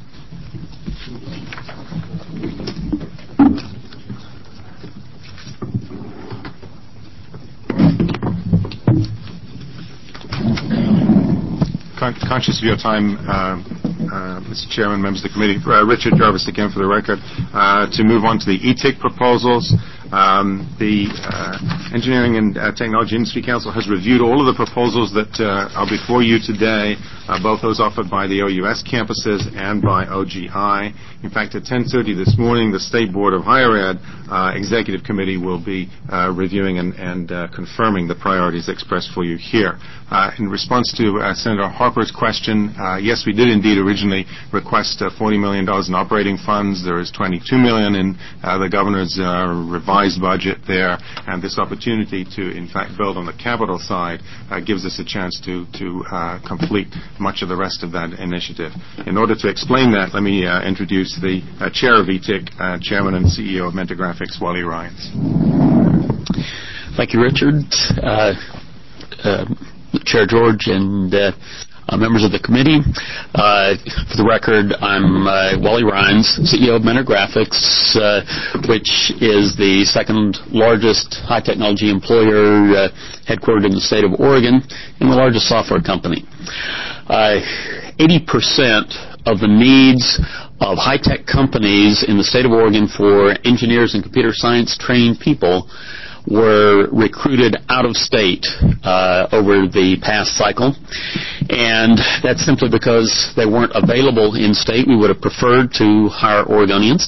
Con- conscious of your time, uh, uh, Mister Chairman, members of the committee, uh, Richard Jarvis again for the record, uh, to move on to the E T I C proposals. Um, the uh, Engineering and uh, Technology Industry Council has reviewed all of the proposals that uh, are before you today, uh, both those offered by the O U S campuses and by O G I. In fact, at ten thirty this morning, the State Board of Higher Ed uh, Executive Committee will be uh, reviewing and, and uh, confirming the priorities expressed for you here. Uh, in response to uh, Senator Harper's question, uh, yes, we did indeed originally request uh, forty million dollars in operating funds. There is twenty-two million dollars in uh, the governor's uh, revised budget there, and this opportunity to, in fact, build on the capital side uh, gives us a chance to, to uh, complete much of the rest of that initiative. In order to explain that, let me uh, introduce the uh, chair of E T I C, uh, Chairman and C E O of Metagraphics, Wally Ryans. Thank you, Richard. Uh, uh, Chair George and uh, uh, members of the committee. Uh, for the record, I'm uh, Wally Rhines, C E O of Mentor Graphics, uh, which is the second largest high technology employer uh, headquartered in the state of Oregon and the largest software company. Uh, eighty percent of the needs of high-tech companies in the state of Oregon for engineers and computer science trained people were recruited out of state uh, over the past cycle, and that's simply because they weren't available in state. We would have preferred to hire Oregonians,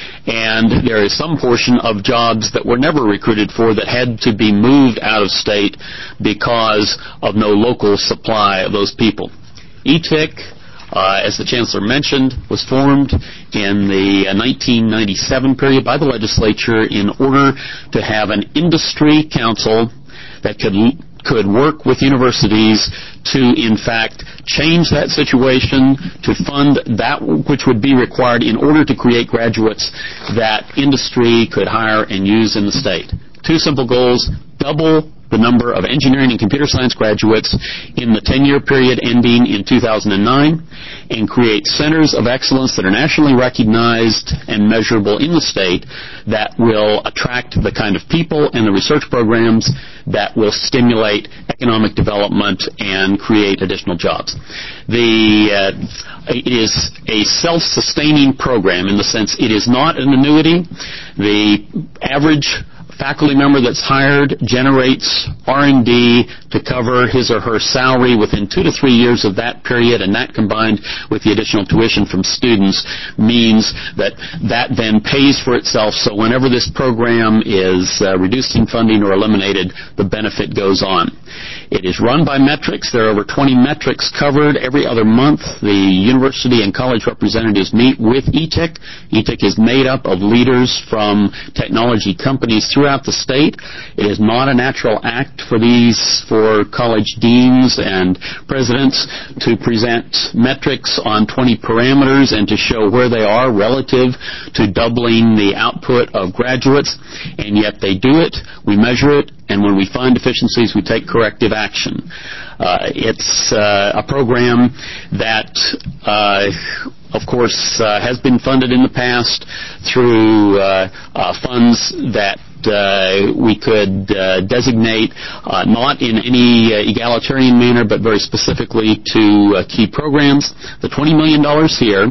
and there is some portion of jobs that were never recruited for that had to be moved out of state because of no local supply of those people. E T I C, Uh, as the Chancellor mentioned, was formed in the uh, nineteen ninety-seven period by the legislature in order to have an industry council that could could work with universities to, in fact, change that situation, to fund that which would be required in order to create graduates that industry could hire and use in the state. Two simple goals: double the number of engineering and computer science graduates in the ten-year period ending in two thousand nine, and create centers of excellence that are nationally recognized and measurable in the state that will attract the kind of people and the research programs that will stimulate economic development and create additional jobs. The, uh, it is a self-sustaining program in the sense it is not an annuity. The average faculty member that's hired generates R and D to cover his or her salary within two to three years of that period, and that combined with the additional tuition from students means that that then pays for itself. So whenever this program is uh, reduced in funding or eliminated, the benefit goes on. It is run by metrics. There are over twenty metrics covered every other month. The university and college representatives meet with E T I C. E T I C is made up of leaders from technology companies throughout the state. It is not a natural act for these, for college deans and presidents to present metrics on twenty parameters and to show where they are relative to doubling the output of graduates, and yet they do it. We measure it, and when we find deficiencies, we take corrective action. Uh, it's uh, a program that, uh, of course, uh, has been funded in the past through uh, uh, funds that Uh, we could uh, designate uh, not in any uh, egalitarian manner, but very specifically to uh, key programs. The twenty million dollars here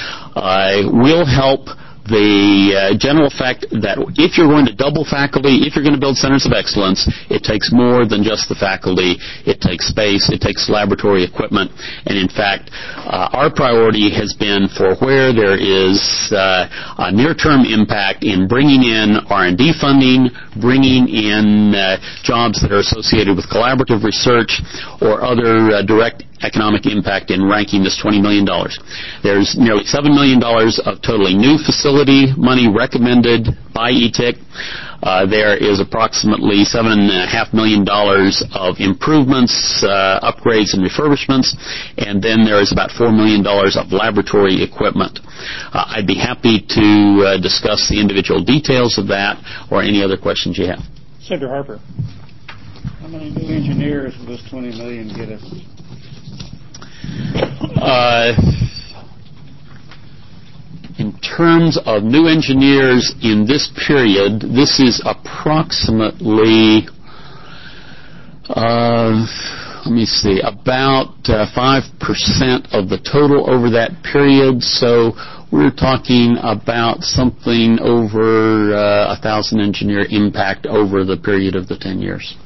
uh, will help the uh, general fact that if you're going to double faculty, if you're going to build centers of excellence, it takes more than just the faculty. It takes space, it takes laboratory equipment, and in fact, uh, our priority has been for where there is uh, a near-term impact in bringing in R and D funding, bringing in uh, jobs that are associated with collaborative research or other uh, direct economic impact in ranking this twenty million dollars. There's nearly seven million dollars of totally new facility money recommended by E T I C. Uh, there is approximately seven point five million dollars of improvements, uh, upgrades, and refurbishments, and then there is about four million dollars of laboratory equipment. Uh, I'd be happy to uh, discuss the individual details of that or any other questions you have. Senator Harper. How many new engineers will this twenty million dollars get us? Uh, in terms of new engineers in this period, this is approximately, uh, let me see, about uh, five percent of the total over that period. So we're talking about something over uh, a thousand engineer impact over the period of the ten years.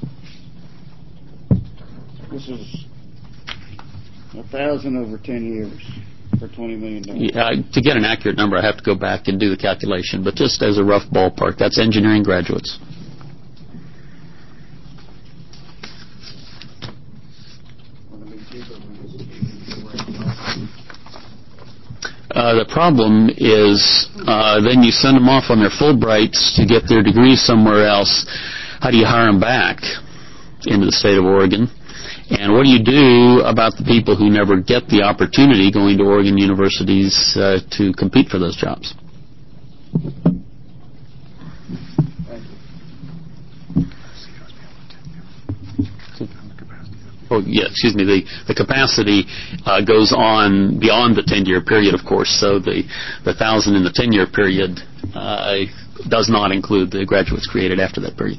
This is a thousand over ten years for twenty million dollars. Yeah, to get an accurate number, I have to go back and do the calculation, but just as a rough ballpark, that's engineering graduates. Uh, the problem is uh, then you send them off on their Fulbrights to get their degrees somewhere else. How do you hire them back into the state of Oregon? And what do you do about the people who never get the opportunity going to Oregon universities uh, to compete for those jobs? oh, yeah, excuse me, the, the capacity uh, goes on beyond the ten-year period, of course, so the, the one thousand in the ten-year period uh, does not include the graduates created after that period.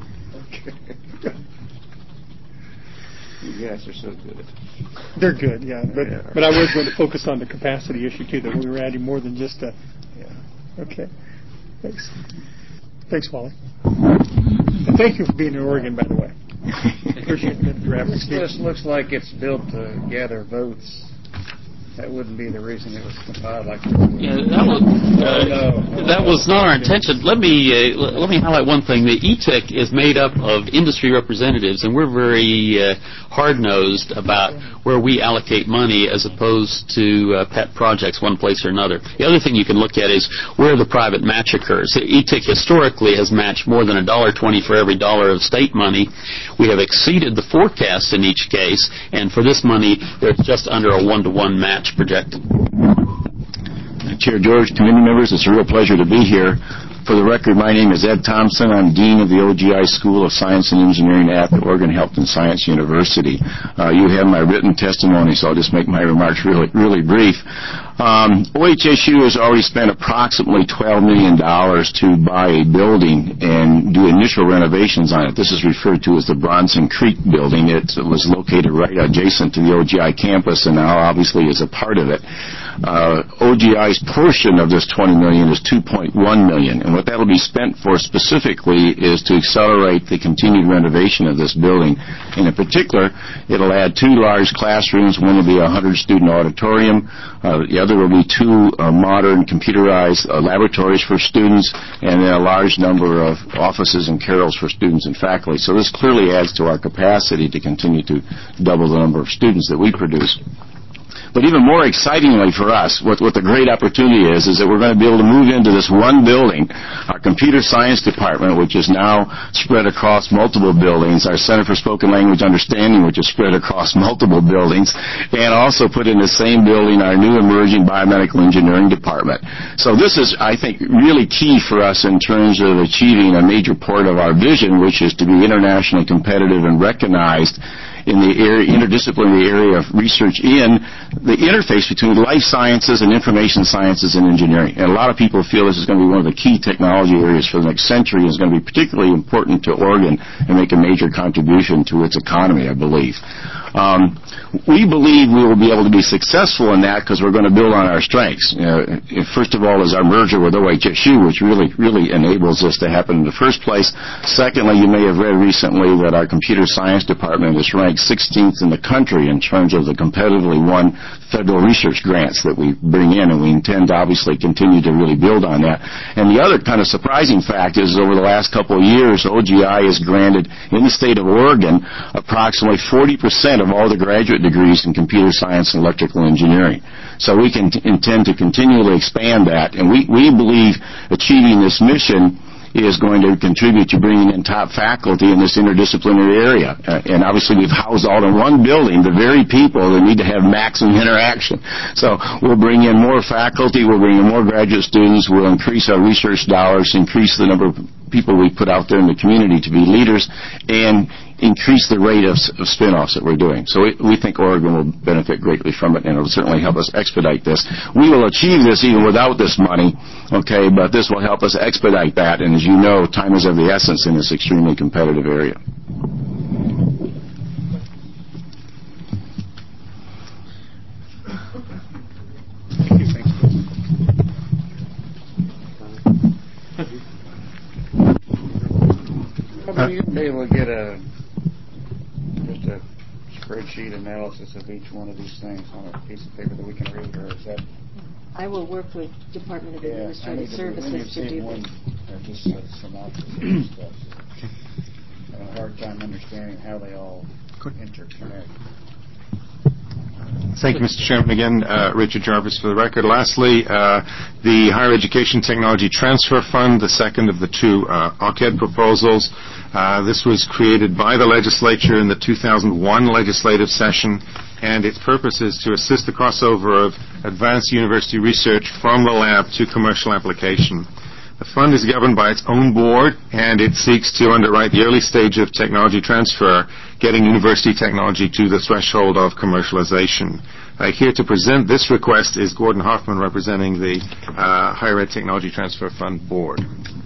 You guys are so good. They're good, yeah. But Yeah. but I was going to focus on the capacity issue, too, that we were adding more than just a... Yeah. Okay. Thanks. Thanks, Wally. And thank you for being in Oregon, by the way. Appreciate your This application. list looks like it's built to gather votes. That wouldn't be the reason it was compiled like this. Yeah, that was uh, no. that was not our intention. Let me uh, l- let me highlight one thing. The E T I C is made up of industry representatives, and we're very uh, hard-nosed about where we allocate money as opposed to uh, pet projects one place or another. The other thing you can look at is where the private match occurs. E T I C historically has matched more than a dollar twenty for every dollar of state money. We have exceeded the forecast in each case, and for this money, there's just under a one-to-one match projected. Chair George, committee members, it's a real pleasure to be here. For the record, my name is Ed Thompson. I'm Dean of the O G I School of Science and Engineering at Oregon Health and Science University. Uh, you have my written testimony, so I'll just make my remarks really, really brief. Um, O H S U has already spent approximately twelve million dollars to buy a building and do initial renovations on it. This is referred to as the Bronson Creek building. It was located right adjacent to the O G I campus and now obviously is a part of it. Uh, O G I's portion of this twenty million dollars is two point one million dollars, and what that will be spent for specifically is to accelerate the continued renovation of this building. And in particular, it'll add two large classrooms. One will be a one hundred student auditorium. Uh, the other will be two uh, modern computerized uh, laboratories for students, and then a large number of offices and carrels for students and faculty. So this clearly adds to our capacity to continue to double the number of students that we produce. But even more excitingly for us, what, what the great opportunity is, is that we're going to be able to move into this one building, our computer science department, which is now spread across multiple buildings, our Center for Spoken Language Understanding, which is spread across multiple buildings, and also put in the same building our new emerging biomedical engineering department. So this is, I think, really key for us in terms of achieving a major part of our vision, which is to be internationally competitive and recognized in the area, interdisciplinary area of research in the interface between life sciences and information sciences and engineering. And a lot of people feel this is going to be one of the key technology areas for the next century and is going to be particularly important to Oregon and make a major contribution to its economy, I believe. Um, we believe we will be able to be successful in that because we're going to build on our strengths. You know, first of all is our merger with O H S U, which really, really enables this to happen in the first place. Secondly, you may have read recently that our computer science department is ranked sixteenth in the country in terms of the competitively won federal research grants that we bring in, and we intend to obviously continue to really build on that. And the other kind of surprising fact is over the last couple of years, O G I has granted in the state of Oregon approximately forty percent of all the graduate degrees in computer science and electrical engineering. So we can t- intend to continually expand that, and we, we believe achieving this mission is going to contribute to bringing in top faculty in this interdisciplinary area. Uh, and obviously we've housed all in one building the very people that need to have maximum interaction. So we'll bring in more faculty, we'll bring in more graduate students, we'll increase our research dollars, increase the number of people we put out there in the community to be leaders, and increase the rate of, of spin-offs that we're doing. So we, we think Oregon will benefit greatly from it, and it will certainly help us expedite this. We will achieve this even without this money, okay, but this will help us expedite that, and as you know, time is of the essence in this extremely competitive area. Thank you. Thanks. Well, you'll be able to get a just a spreadsheet analysis of each one of these things on a piece of paper that we can read, or is that? I will work with Department of Yeah, Administrative Services to do one, that. uh, just a synopsis of this stuff. I have a hard time understanding how they all interconnect. Thank you, Mister Chairman. Again, uh, Richard Jarvis for the record. Lastly, uh, the Higher Education Technology Transfer Fund, the second of the two uh, O C E D proposals. Uh, this was created by the legislature in the two thousand one legislative session, and its purpose is to assist the crossover of advanced university research from the lab to commercial application. The fund is governed by its own board, and it seeks to underwrite the early stage of technology transfer, getting university technology to the threshold of commercialization. Uh, here to present this request is Gordon Hoffman, representing the uh, Higher Ed Technology Transfer Fund Board.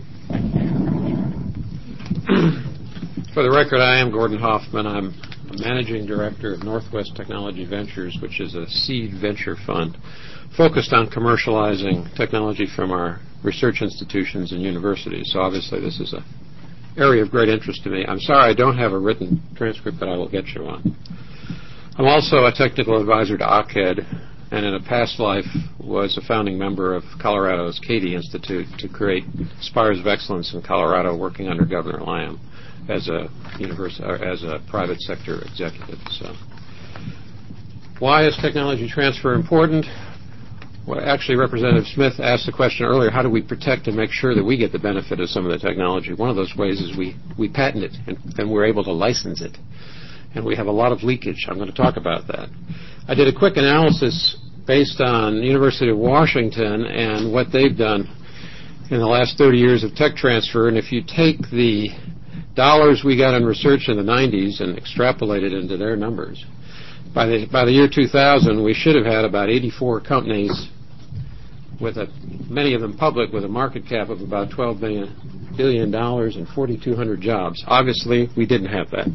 For the record, I am Gordon Hoffman. I'm a Managing Director of Northwest Technology Ventures, which is a seed venture fund focused on commercializing technology from our research institutions and universities. So obviously this is an area of great interest to me. I'm sorry I don't have a written transcript, but I will get you one. I'm also a technical advisor to O C E D, and in a past life was a founding member of Colorado's Cady Institute to create Spires of Excellence in Colorado, working under Governor Lamb as a university, or as a private sector executive. So, why is technology transfer important? Well, actually, Representative Smith asked the question earlier, how do we protect and make sure that we get the benefit of some of the technology? One of those ways is we, we patent it, and then we're able to license it. And we have a lot of leakage. I'm going to talk about that. I did a quick analysis based on the University of Washington and what they've done in the last thirty years of tech transfer. And if you take the dollars we got in research in the nineties and extrapolate it into their numbers, by the, by the year two thousand, we should have had about eighty-four companies, with a, many of them public, with a market cap of about twelve billion dollars and forty-two hundred jobs. Obviously, we didn't have that.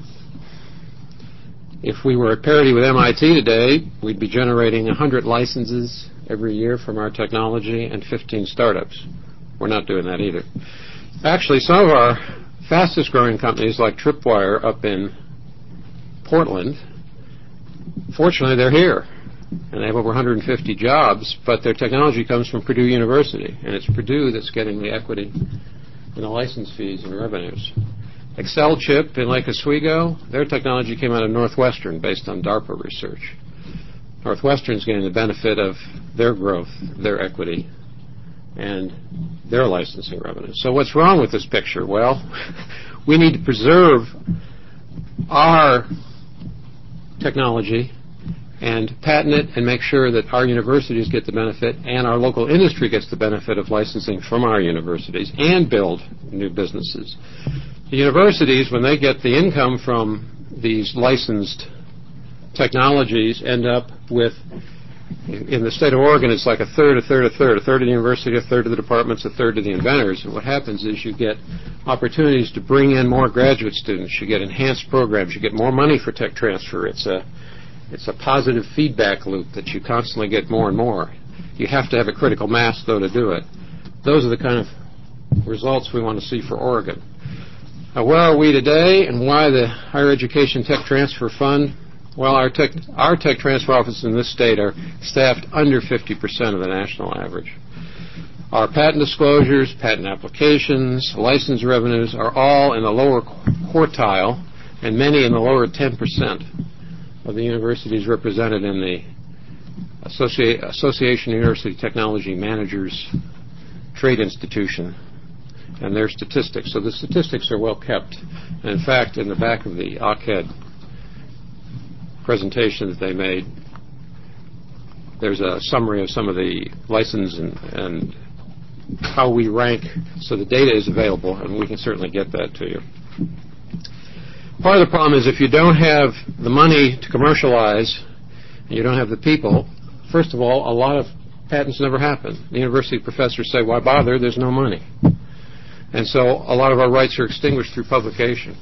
If we were at parity with M I T today, we'd be generating one hundred licenses every year from our technology and fifteen startups. We're not doing that either. Actually, some of our fastest growing companies, like Tripwire up in Portland, fortunately they're here, and they have over one hundred fifty jobs, but their technology comes from Purdue University, and it's Purdue that's getting the equity and the license fees and revenues. Excel Chip in Lake Oswego, their technology came out of Northwestern based on DARPA research. Northwestern's getting the benefit of their growth, their equity, and their licensing revenue. So what's wrong with this picture? Well, we need to preserve our technology and patent it and make sure that our universities get the benefit and our local industry gets the benefit of licensing from our universities and build new businesses. The universities, when they get the income from these licensed technologies, end up with, in the state of Oregon, it's like a third, a third, a third, a third of the university, a third of the departments, a third of the inventors. And what happens is you get opportunities to bring in more graduate students. You get enhanced programs. You get more money for tech transfer. It's a, it's a positive feedback loop that you constantly get more and more. You have to have a critical mass, though, to do it. Those are the kind of results we want to see for Oregon. Now, where are we today, and why the Higher Education Tech Transfer Fund? Well, our tech, our tech transfer offices in this state are staffed under fifty percent of the national average. Our patent disclosures, patent applications, license revenues are all in the lower quartile, and many in the lower ten percent of the universities represented in the Associ- Association of University Technology Managers Trade Institution and their statistics. So the statistics are well kept. And in fact, in the back of the O C E D presentation that they made, there's a summary of some of the license and, and how we rank. So the data is available, and we can certainly get that to you. Part of the problem is if you don't have the money to commercialize, and you don't have the people, first of all, a lot of patents never happen. The university professors say, why bother? There's no money. And so a lot of our rights are extinguished through publication.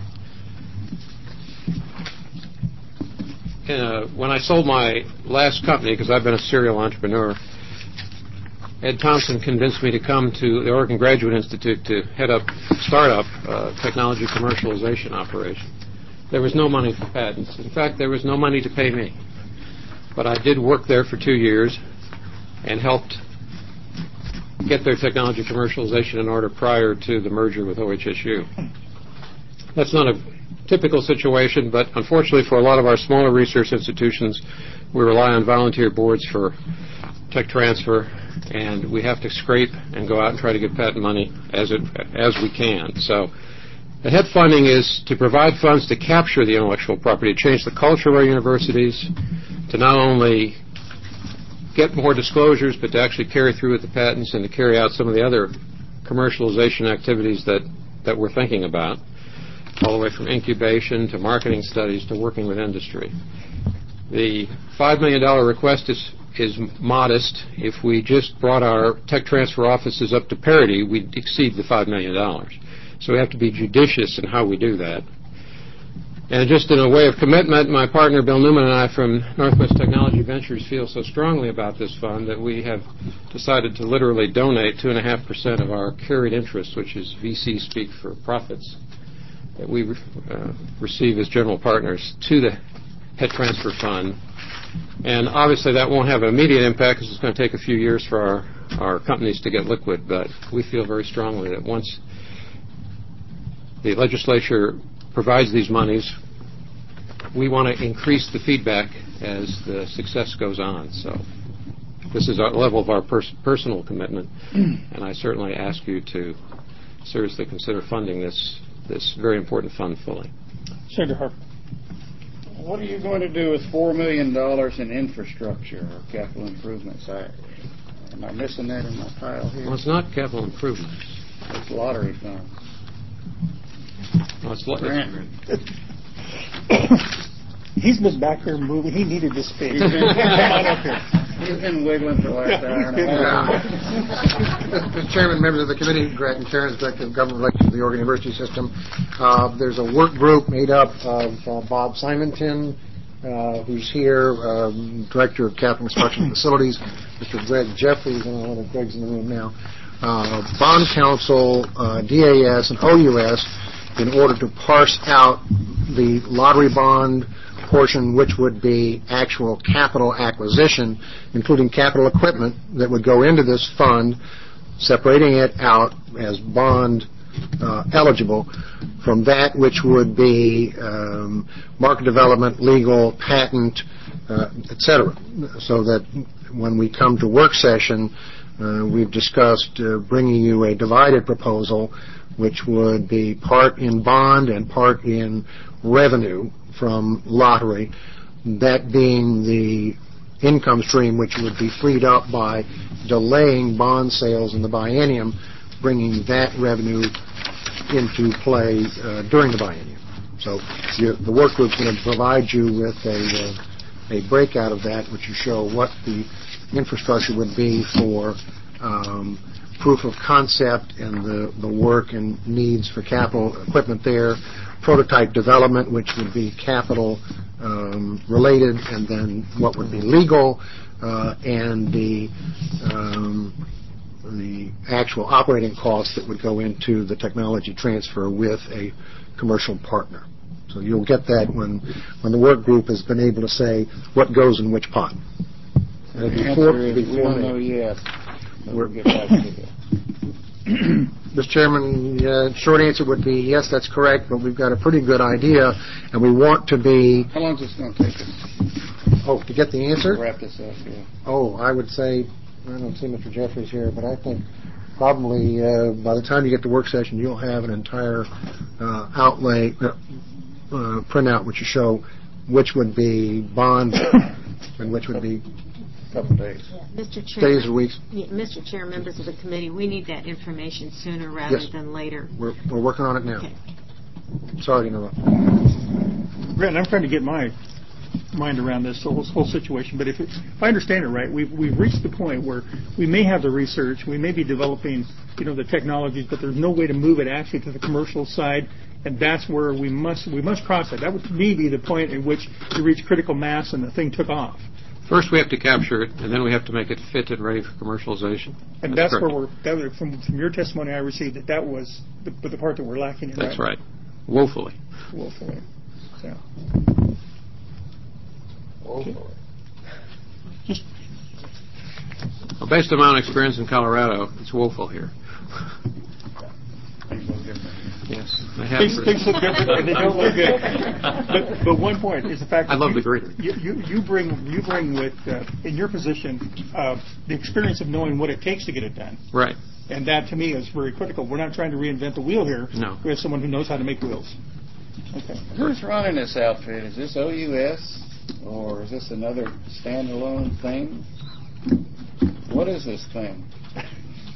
Uh, when I sold my last company, because I've been a serial entrepreneur, Ed Thompson convinced me to come to the Oregon Graduate Institute to head up startup uh, technology commercialization operation. There was no money for patents. In fact, there was no money to pay me. But I did work there for two years and helped get their technology commercialization in order prior to the merger with O H S U. That's not a typical situation, but unfortunately for a lot of our smaller research institutions, we rely on volunteer boards for tech transfer, and we have to scrape and go out and try to get patent money as it as we can. So the HET funding is to provide funds to capture the intellectual property, to change the culture of our universities, to not only get more disclosures, but to actually carry through with the patents and to carry out some of the other commercialization activities that, that we're thinking about, all the way from incubation to marketing studies to working with industry. The five million dollars request is, is modest. If we just brought our tech transfer offices up to parity, we'd exceed the five million dollars. So we have to be judicious in how we do that. And just in a way of commitment, my partner Bill Newman and I from Northwest Technology Ventures feel so strongly about this fund that we have decided to literally donate two point five percent of our carried interest, which is V C speak for profits, that we uh, receive as general partners to the Tech Transfer Fund. And obviously that won't have an immediate impact because it's going to take a few years for our, our companies to get liquid, but we feel very strongly that once the legislature provides these monies, we want to increase the feedback as the success goes on. So this is our level of our pers- personal commitment, and I certainly ask you to seriously consider funding this this very important fund fully. Senator Harper. What are you going to do with four million dollars in infrastructure or capital improvements? I, am I missing that in my pile here? Well, it's not capital improvements. It's lottery funds. Well, it's lo- He's been back here moving. He needed to speak. He's been, Come on up here. He's been wiggling for the last Yeah, hour and a half. Mister Chairman, members of the committee, Grattan Cairns, Director of Government Relations of the Oregon University System. Uh, there's a work group made up of uh, Bob Simonton, uh, who's here, um, Director of Capital Construction Facilities, Mister Greg Jeffries, and I don't know if Greg's in the room now, uh, Bond Council, uh, D A S, and O U S, in order to parse out the lottery bond portion, which would be actual capital acquisition, including capital equipment that would go into this fund, separating it out as bond uh, eligible from that which would be um, market development, legal, patent, uh, et cetera. So that when we come to work session, uh, we've discussed uh, bringing you a divided proposal, which would be part in bond and part in revenue from lottery, that being the income stream which would be freed up by delaying bond sales in the biennium, bringing that revenue into play uh, during the biennium. So you, the work group's going to provide you with a, uh, a breakout of that, which will show what the infrastructure would be for um, proof of concept and the, the work and needs for capital equipment there, prototype development, which would be capital um, related, and then what would be legal, uh, and the um, the actual operating costs that would go into the technology transfer with a commercial partner. So you'll get that when when the work group has been able to say what goes in which pot. The answer is we don't know yet. We'll get back to that. Mister Chairman, uh, short answer would be yes, that's correct, but we've got a pretty good idea, and we want to be... How long is this going to take us? Oh, to get the answer? To wrap this up, yeah. Oh, I would say, I don't see Mister Jeffries here, but I think probably uh, by the time you get to work session, you'll have an entire uh, outlay, uh, uh, printout which will show which would be bond and which would be... Couple days. Yeah. Mister Chair, days or weeks. Yeah, Mister Chair, members of the committee, we need that information sooner rather yes. than later. We're, we're working on it now. Okay. Sorry to interrupt. Brent, I'm trying to get my mind around this whole, whole situation, but if, it, if I understand it right, we've, we've reached the point where we may have the research, we may be developing, you know, the technologies, but there's no way to move it actually to the commercial side, and that's where we must we must cross it. That would, to me, be the point at which you reach critical mass and the thing took off. First, we have to capture it, and then we have to make it fit and ready for commercialization. And that's, that's where we're, that, from, from your testimony I received, that that was the, the part that we're lacking in. That's right. right. Woefully. Woefully. So. Woefully. Just well, based on my own experience in Colorado, it's woeful here. Things look different. Yes, they have. Things, things look different and they don't look good. But, but one point is the fact that I love you, the greenery. You, you, you bring you bring with uh, in your position uh, the experience of knowing what it takes to get it done. Right. And that to me is very critical. We're not trying to reinvent the wheel here. No. We have someone who knows how to make wheels. Okay. Who's running this outfit? Is this O U S or is this another standalone thing? What is this thing?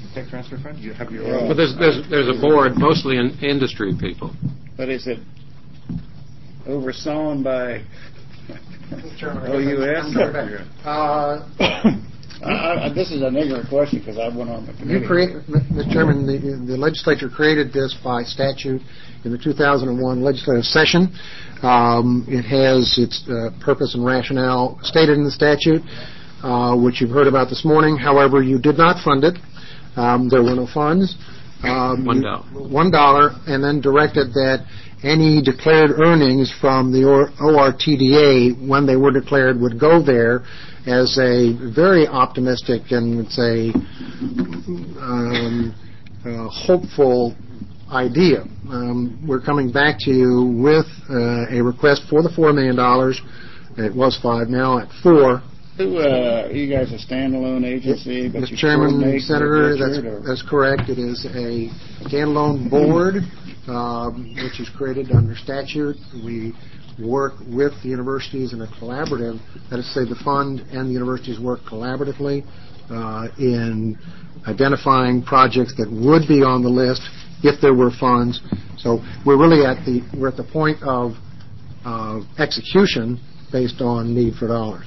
tech transfer fund? You have your Yeah. own. But there's, there's, there's a board, mostly in industry people. But is it oversawn by O U S? Uh, I, I, this is an ignorant question because I went on the committee. You create, Mister Chairman, the, the legislature created this by statute in the two thousand one legislative session. Um, it has its uh, purpose and rationale stated in the statute, uh, which you've heard about this morning. However, you did not fund it. Um, there were no funds. Um, One dollar. One dollar, and then directed that any declared earnings from the O R T D A, when they were declared, would go there as a very optimistic and it's a um, uh, hopeful idea. Um, we're coming back to you with uh, a request for the four million dollars. It was five, now at four. Who, uh, you guys a standalone agency? But Mister you Chairman, coordinate Senator, with that's, Richard, or- that's correct. It is a standalone board, um, which is created under statute. We work with the universities in a collaborative, that is to say the fund and the universities work collaboratively uh, in identifying projects that would be on the list if there were funds. So we're really at the, we're at the point of uh, execution based on need for dollars.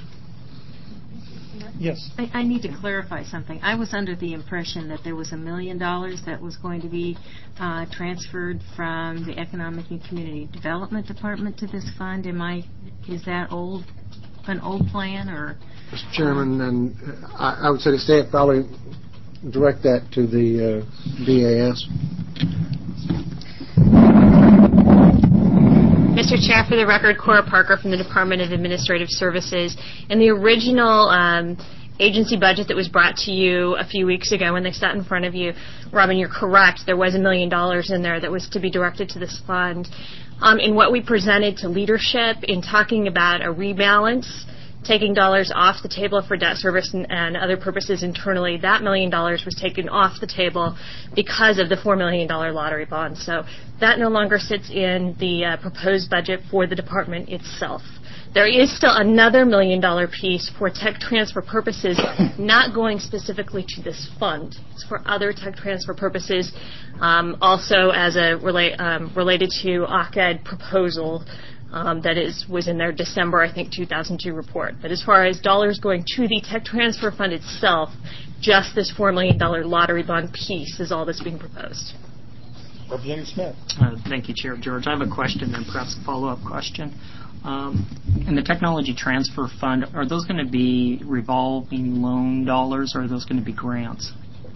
Yes. I, I need to clarify something. I was under the impression that there was a million dollars that was going to be uh, transferred from the Economic and Community Development Department to this fund. Am I? Is that old? An old plan, or? Mister Chairman, and I, I would say to stay, probably direct that to the uh, B A S. Mister Chair, for the record, Cora Parker from the Department of Administrative Services. In the original um, agency budget that was brought to you a few weeks ago when they sat in front of you, Robin, you're correct. There was a million dollars in there that was to be directed to this fund. Um, in what we presented to leadership in talking about a rebalance, taking dollars off the table for debt service and, and other purposes internally, that million dollars was taken off the table because of the four million dollars lottery bond. So that no longer sits in the uh, proposed budget for the department itself. There is still another million dollar piece for tech transfer purposes, not going specifically to this fund. It's for other tech transfer purposes, um, also as a relate, um, related to O C E D proposal. Um, that is was in their December, I think, two thousand two report. But as far as dollars going to the tech transfer fund itself, just this four million dollars lottery bond piece is all that's being proposed. Representative Smith. Uh, thank you, Chair George. I have a question and perhaps a follow-up question. Um, in the Technology Transfer Fund, are those going to be revolving loan dollars or are those going to be grants?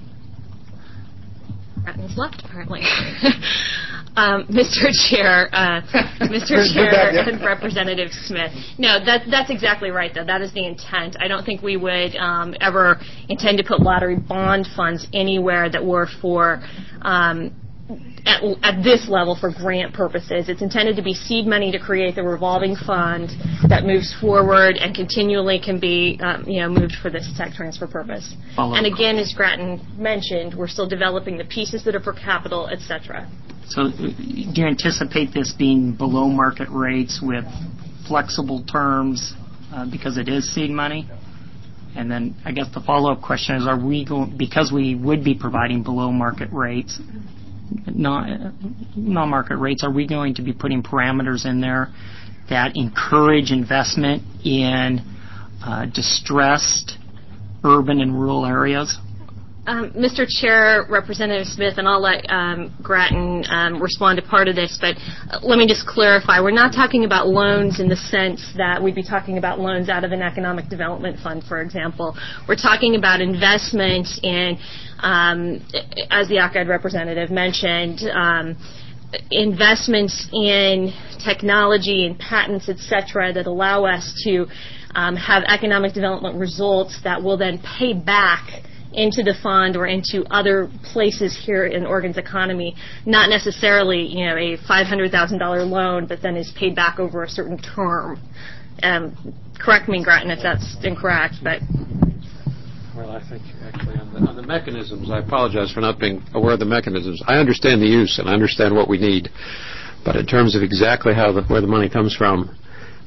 Bratton's left, apparently. um, Mister Chair, uh, Mister Chair and Representative Smith. No, that, that's exactly right, though. That is the intent. I don't think we would um, ever intend to put lottery bond funds anywhere that were for um, At, at this level for grant purposes. It's intended to be seed money to create the revolving fund that moves forward and continually can be um, you know, moved for this tech transfer purpose. Follow and again, as Grattan mentioned, we're still developing the pieces that are for capital, et cetera. So do you anticipate this being below market rates with flexible terms uh, because it is seed money? And then I guess the follow-up question is, are we going, because we would be providing below market rates, non, non-market rates, are we going to be putting parameters in there that encourage investment in uh, distressed urban and rural areas? Um, Mister Chair, Representative Smith, and I'll let um, Grattan um, respond to part of this, but uh, let me just clarify. We're not talking about loans in the sense that we'd be talking about loans out of an economic development fund, for example. We're talking about investment in, um, as the O C E D representative mentioned, um, investments in technology and patents, et cetera, that allow us to um, have economic development results that will then pay back into the fund or into other places here in Oregon's economy, not necessarily, you know, a five hundred thousand dollars loan that then is paid back over a certain term. Um, correct me, Grattan, if that's incorrect, but... Well, I think actually on the, on the mechanisms, I apologize for not being aware of the mechanisms. I understand the use and I understand what we need, but in terms of exactly how the, where the money comes from,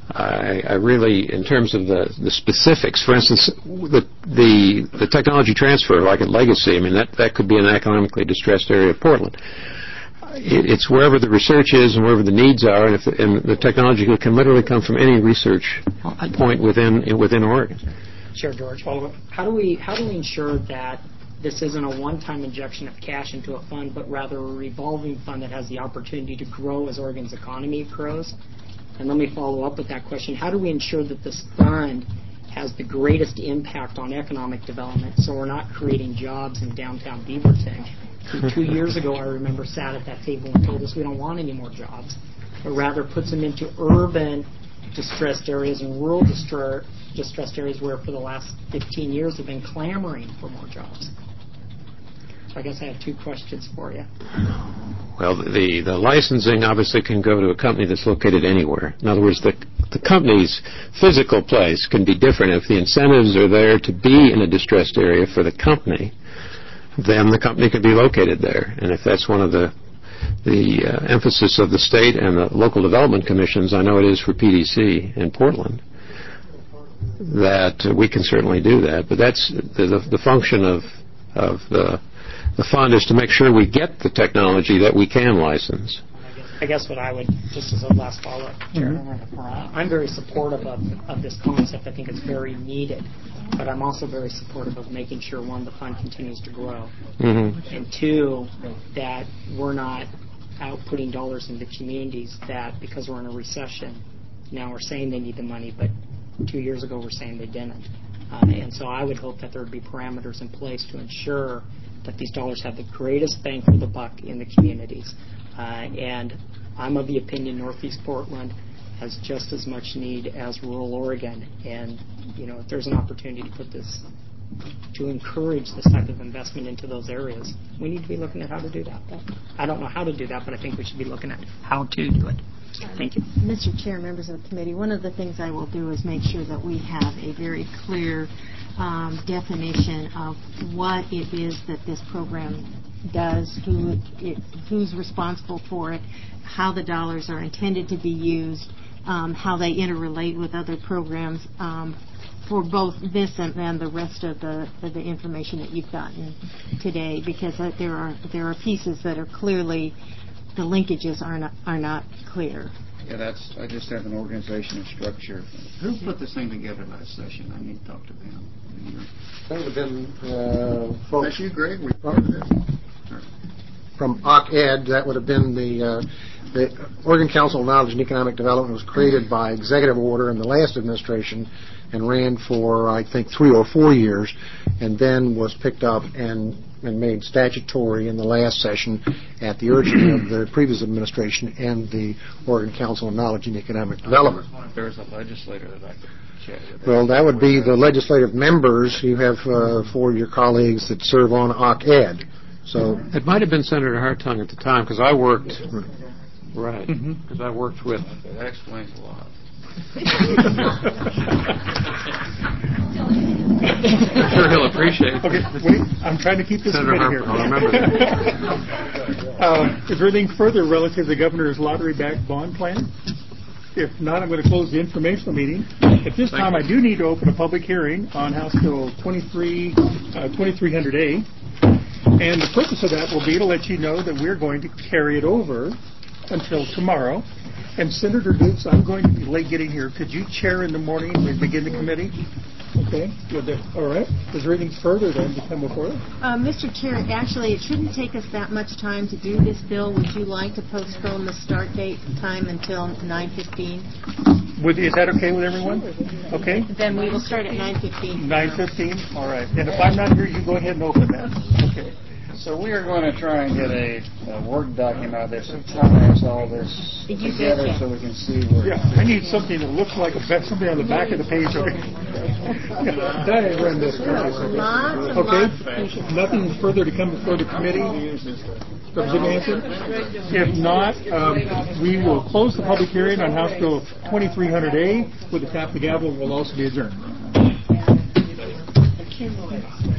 I, I really, in terms of the, the specifics, for instance, the, the the technology transfer, like at Legacy, I mean, that, that could be an economically distressed area of Portland. It, it's wherever the research is and wherever the needs are, and, if the, and the technology can literally come from any research point within within Oregon. Chair George, how do we how do we ensure that this isn't a one-time injection of cash into a fund, but rather a revolving fund that has the opportunity to grow as Oregon's economy grows? And let me follow up with that question. How do we ensure that this fund has the greatest impact on economic development so we're not creating jobs in downtown Beaverton? Two years ago, I remember sat at that table and told us we don't want any more jobs, but rather puts them into urban distressed areas and rural distra- distressed areas where for the last fifteen years have been clamoring for more jobs. So I guess I have two questions for you. Well, the, the licensing obviously can go to a company that's located anywhere. In other words, the, the company's physical place can be different. If the incentives are there to be in a distressed area for the company, then the company can be located there. And if that's one of the the uh, emphasis of the state and the local development commissions, I know it is for P D C in Portland, that uh, we can certainly do that. But that's the, the, the function of of the the fund is to make sure we get the technology that we can license. I guess what I would, just as a last follow-up, Chair, mm-hmm. I'm very supportive of, of this concept. I think it's very needed. But I'm also very supportive of making sure, one, the fund continues to grow, mm-hmm. and two, that we're not out putting dollars into communities that, because we're in a recession, now we're saying they need the money, but two years ago we're saying they didn't. Um, and so I would hope that there would be parameters in place to ensure that these dollars have the greatest bang for the buck in the communities. Uh, and I'm of the opinion Northeast Portland has just as much need as rural Oregon. And, you know, if there's an opportunity to put this, to encourage this type of investment into those areas, we need to be looking at how to do that. I don't know how to do that, but I think we should be looking at how to do it. Thank you. Mister Chair, members of the committee, one of the things I will do is make sure that we have a very clear um, definition of what it is that this program does, who it, who's responsible for it, how the dollars are intended to be used, um, how they interrelate with other programs um, for both this and, and the rest of the, of the information that you've gotten today, because uh, there are there are pieces that are clearly, the linkages are not are not clear. Yeah, that's. I just have an organization and structure. Who put this thing together last session? I need to talk to them. That would have been uh, folks. That's you, Greg. We From O C E D, that would have been the uh, the Oregon Council of Knowledge and Economic Development was created by executive order in the last administration and ran for, I think, three or four years, and then was picked up and, and made statutory in the last session at the urging of the previous administration and the Oregon Council of Knowledge and Economic Development. There's a legislator that I could chat with. Well, that would be the legislative members. You have uh, four of your colleagues that serve on O C E D. So it might have been Senator Hartung at the time, because I worked, right, because mm-hmm. I worked with. That explains a lot. I'm sure he'll appreciate it. Okay, wait, I'm trying to keep this Senator committee here. I'll remember that. uh, is there anything further relative to the governor's lottery-backed bond plan? If not, I'm going to close the informational meeting. At this time, I do need to open a public hearing on House Bill twenty-three, uh, twenty-three hundred A. And the purpose of that will be to let you know that we're going to carry it over until tomorrow. And Senator Dukes, I'm going to be late getting here. Could you chair in the morning and we begin the committee? Okay. All right. Is there anything further then to come before us? Uh, Mister Chair, actually, it shouldn't take us that much time to do this bill. Would you like to postpone the start date time until nine fifteen? Would, is that okay with everyone? Okay. Then we will start at nine fifteen. nine fifteen? All right. And if I'm not here, you go ahead and open that. Okay. So we are going to try and get a, a Word document out there so ties all this together so we can see where. Yeah, I need something that looks like a something on the back of the page. Diagram this. Lots okay. Nothing further to come before the committee. Representative Hanson? If not, um, we will close the public hearing on House Bill twenty-three hundred A with the tap of the gavel. Will also be adjourned.